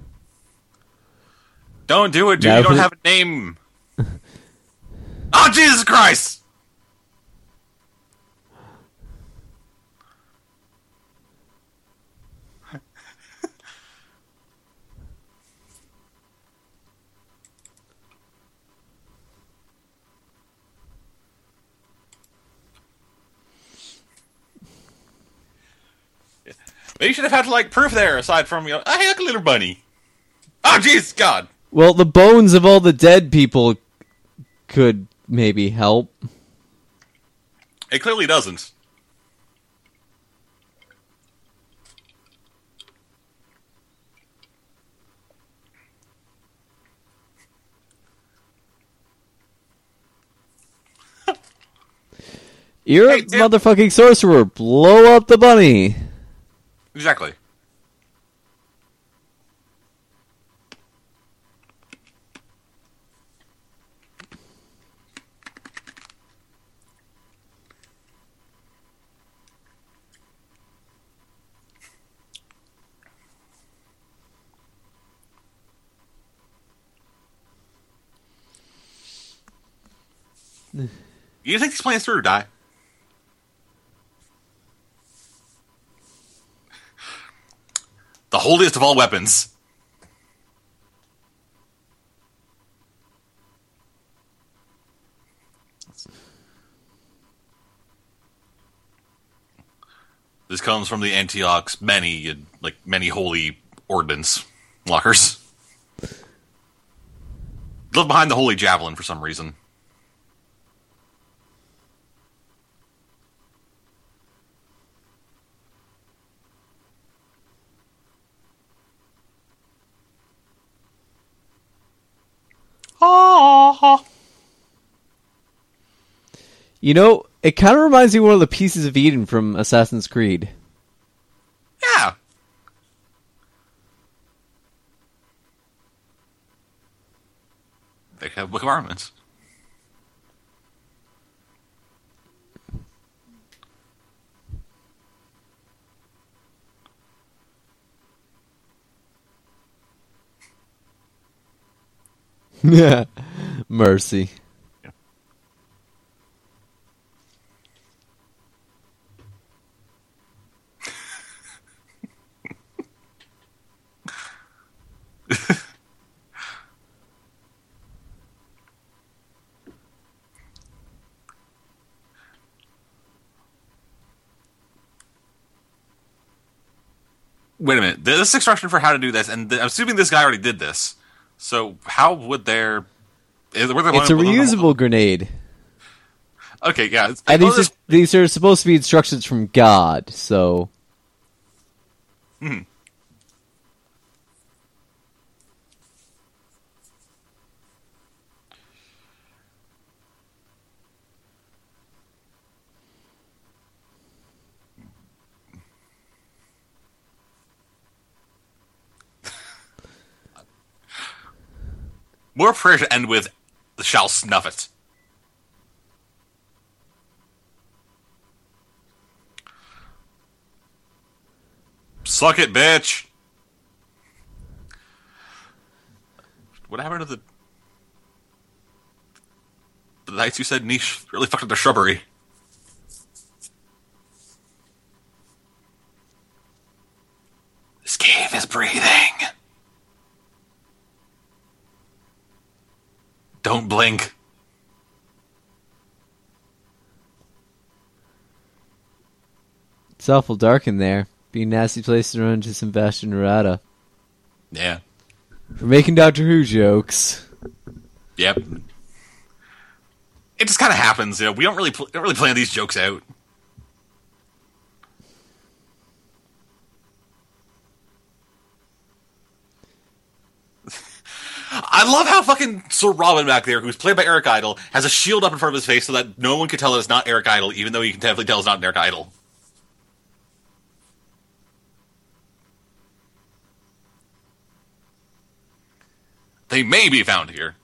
Don't do it, dude. Now You don't have a name. Oh, Jesus Christ! But you should have had proof there, aside from hey, look, a little bunny. Oh, Jesus God! Well, the bones of all the dead people could maybe help. It clearly doesn't. You're a motherfucking sorcerer. Blow up the bunny. Exactly. You think these plans through or die? The holiest of all weapons. This comes from the Antioch's many holy ordnance lockers. Live behind the holy javelin for some reason. You know, it kind of reminds me of one of the Pieces of Eden from Assassin's Creed. Yeah. They have Book of Armaments. Yeah. Mercy. Wait a minute. This instruction for how to do this, and I'm assuming this guy already did this. So how would there? It's a reusable grenade. Okay, yeah. And these are supposed to be instructions from God, so Hmm. More prayer to end with, shall snuff it. Suck it, bitch. What happened to the knights who said niche really fucked up their shrubbery? This cave is breathing. Don't blink. It's awful dark in there. Be a nasty place to run into some Bastion Narada. Yeah. For making Doctor Who jokes. Yep. It just kind of happens. You know, we don't really plan these jokes out. I love how fucking Sir Robin back there, who's played by Eric Idle, has a shield up in front of his face so that no one can tell that it's not Eric Idle, even though you can definitely tell it's not Eric Idle. They may be found here.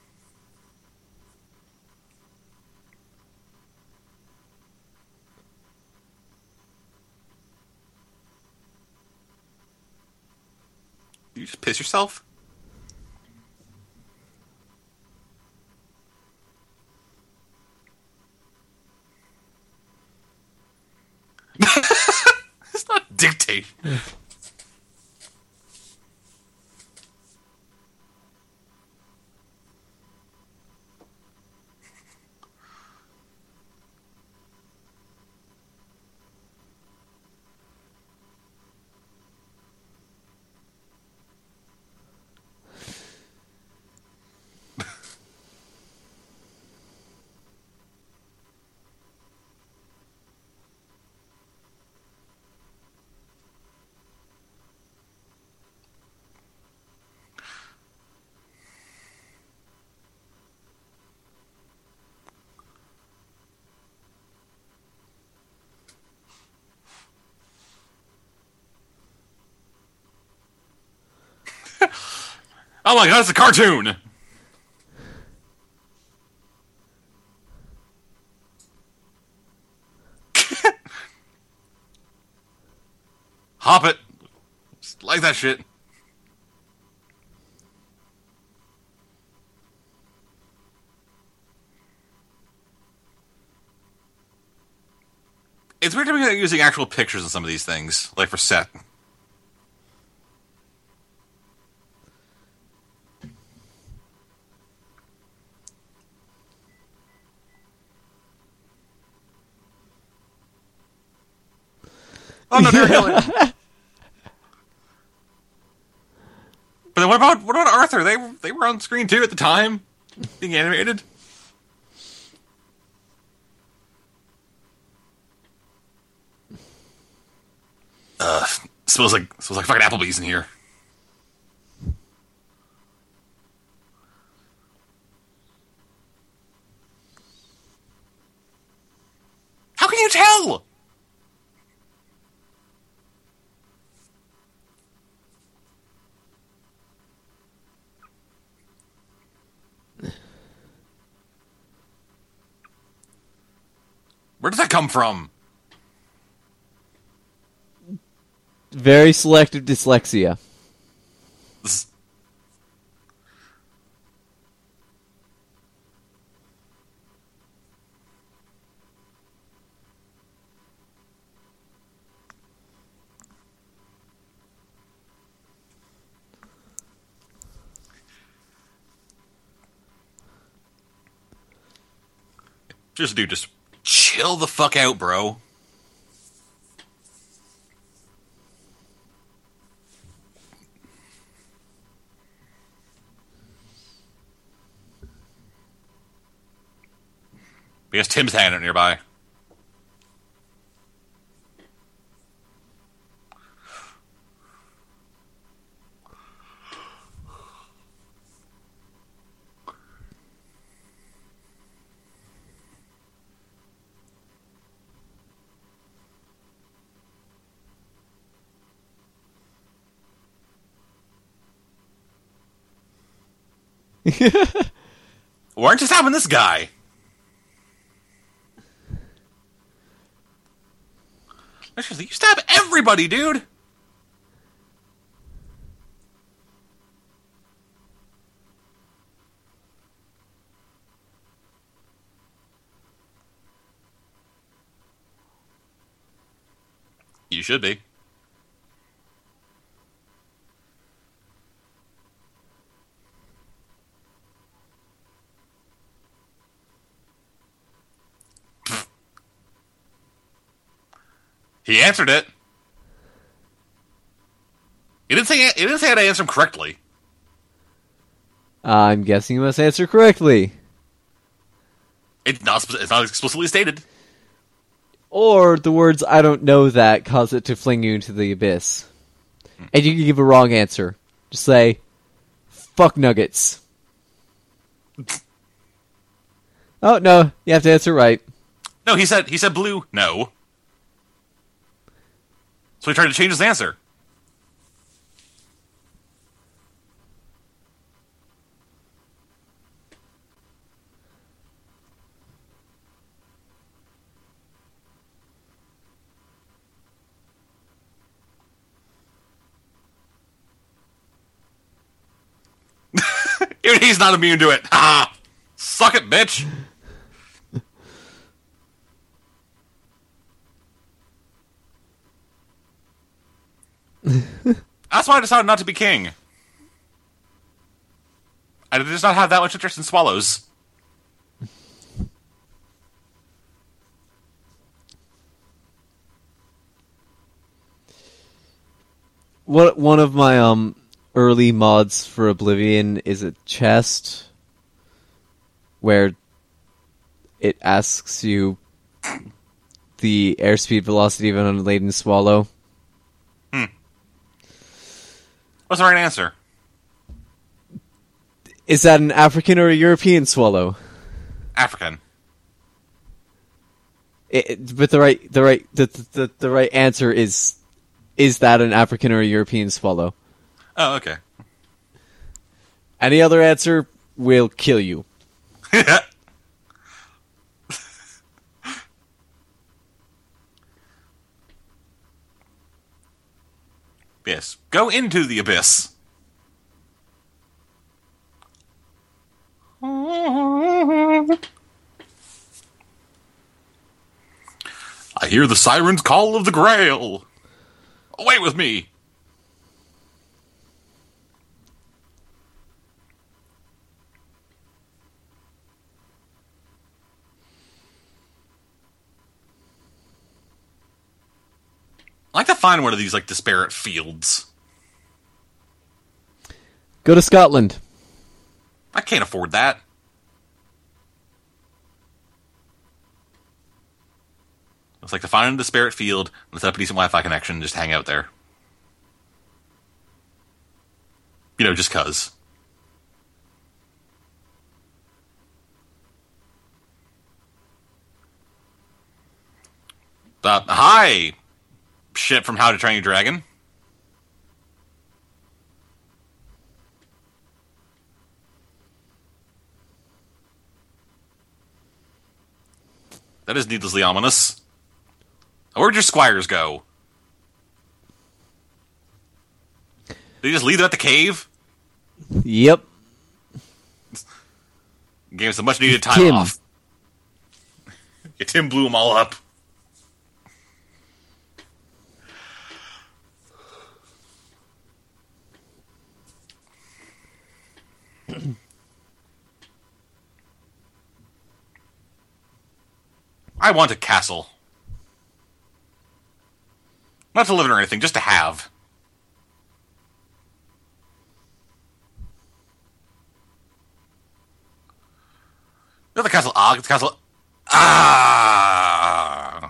You just piss yourself? It's not dictate. Oh my god, it's a cartoon! Hop it. Just like that shit. It's weird to me using actual pictures in some of these things, like for set. Oh no, they're killing. But then what about Arthur? They were on screen too at the time, being animated. Smells like fucking Applebee's in here. How can you tell? Where did that come from? Very selective dyslexia. Just chill the fuck out, bro. Because Tim's hanging out nearby. Why aren't you stabbing this guy? You stab everybody, dude! You should be. He answered it. He didn't say how to answer him correctly. I'm guessing you must answer correctly. It's not explicitly stated. Or the words "I don't know that" cause it to fling you into the abyss. And you can give a wrong answer. Just say, "Fuck nuggets." Oh, no, you have to answer right. No, he said blue. No. So he tried to change his answer. Even he's not immune to it. Ah! Suck it, bitch! That's why I decided not to be king. I did just not have that much interest in swallows. One of my early mods for Oblivion is a chest where it asks you the airspeed velocity of an unladen swallow. What's the right answer? Is that an African or a European swallow? African. But the right answer is that an African or a European swallow? Oh, okay. Any other answer will kill you. Yes. Go into the abyss. I hear the siren's call of the Grail. Away with me. I'd like to find one of these, like, disparate fields. Go to Scotland. I can't afford that. It's like to find a disparate field, and set up a decent Wi-Fi connection, and just hang out there. You know, just cuz. Hi! Shit from How to Train Your Dragon. That is needlessly ominous. Where'd your squires go? Did you just leave them at the cave? Yep. Gave us a much needed time Tim. off. Yeah, Tim blew them all up. I want a castle. Not to live in or anything, just to have. Not the castle Og, it's the castle... Ah!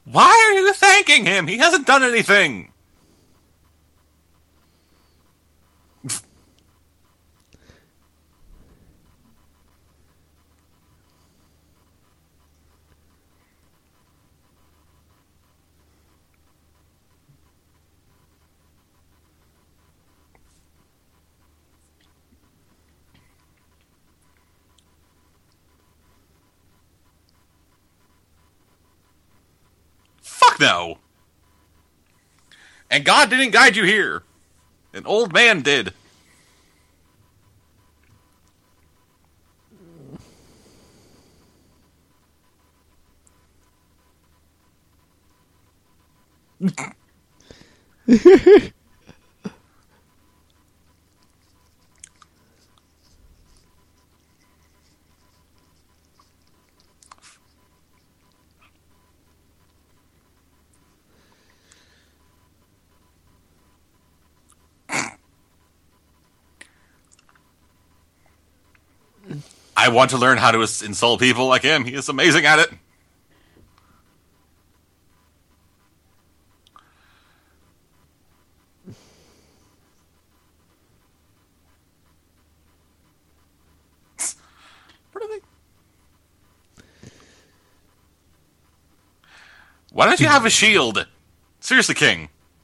Why are you thanking him? He hasn't done anything. Fuck no. And God didn't guide you here. An old man did. I want to learn how to insult people like him. He is amazing at it. What are they? Why don't you have a shield? Seriously, King.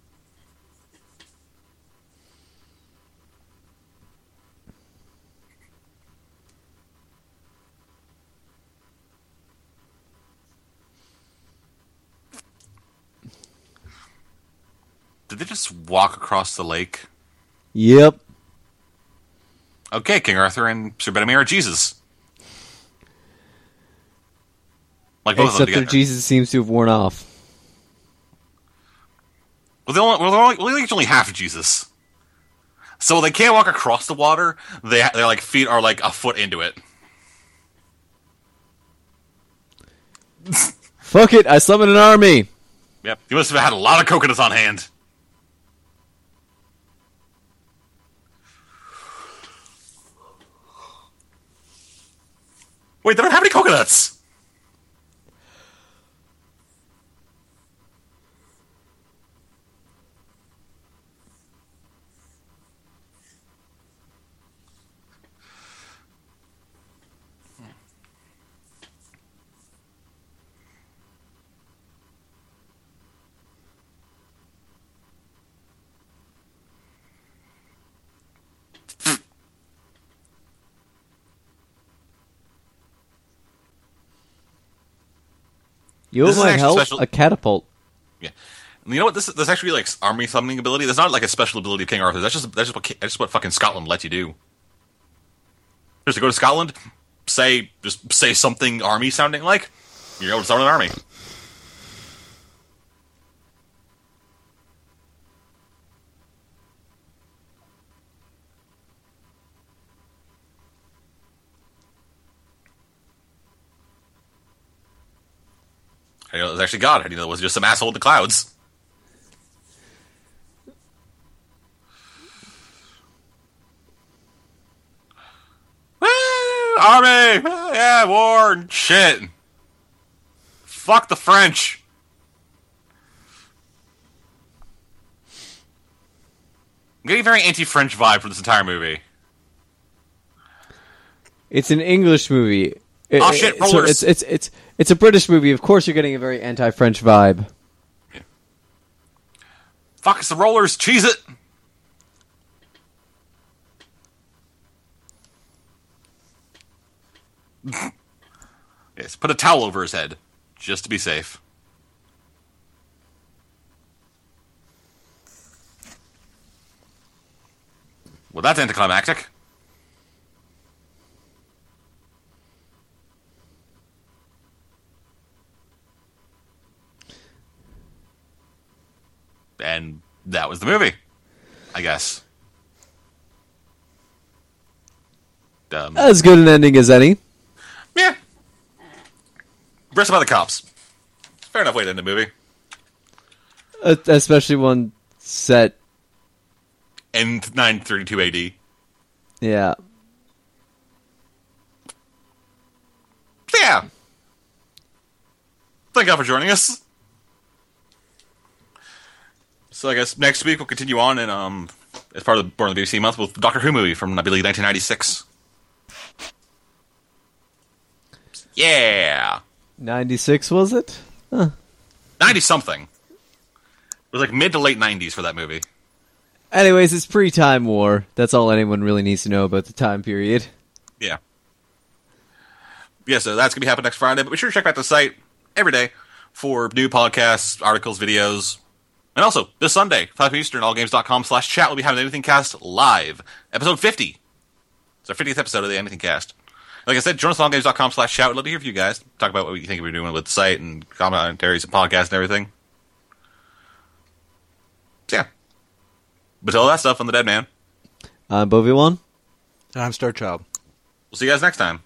Did they just walk across the lake? Yep. Okay, King Arthur and Sir Bedivere are Jesus. Like both of them Except their together. Jesus seems to have worn off. Well, they're only half Jesus. So they can't walk across the water. Their like feet are like a foot into it. Fuck it, I summon an army. Yep. You must have had a lot of coconuts on hand. Wait, they don't have any coconuts! You This is might actually help special- a catapult. Yeah. And you know what? This actually like army summoning ability. That's not like a special ability of King Arthur. That's just what fucking Scotland lets you do. Just to go to Scotland, just say something army sounding like, you're able to summon an army. How do you know it was actually God? How do you know it was just some asshole in the clouds? Army! Yeah, war and shit. Fuck the French. I'm getting a very anti-French vibe from this entire movie. It's an English movie. Oh, shit, So rollers. it's a British movie. Of course, you're getting a very anti-French vibe. Fuck, it's the rollers. Cheese it. Yes, put a towel over his head, just to be safe. Well, that's anticlimactic. And that was the movie, I guess. As good an ending as any. Yeah. Rest by the cops. Fair enough way to end the movie. Especially one set. In 932 AD. Yeah. So yeah. Thank you all for joining us. So I guess next week we'll continue on and as part of the Born on the BBC month with the Doctor Who movie from I believe 1996. Yeah, 96 was it? Huh. 90 something. It was like mid to late 90s for that movie. Anyways, it's pre-Time War. That's all anyone really needs to know about the time period. Yeah. Yeah, so that's going to be happening next Friday, but be sure to check out the site every day for new podcasts, articles, videos. And also, this Sunday, 5 p.m. Eastern, allgames.com/chat, we'll be having Anything Cast live. Episode 50. It's our 50th episode of the Anything Cast. Like I said, join us on allgames.com/chat. We'd love to hear from you guys. Talk about what you think we're doing with the site and commentaries and podcasts and everything. So, yeah. But all that stuff on The Dead Man. I'm Bovey1. I'm Starchild. We'll see you guys next time.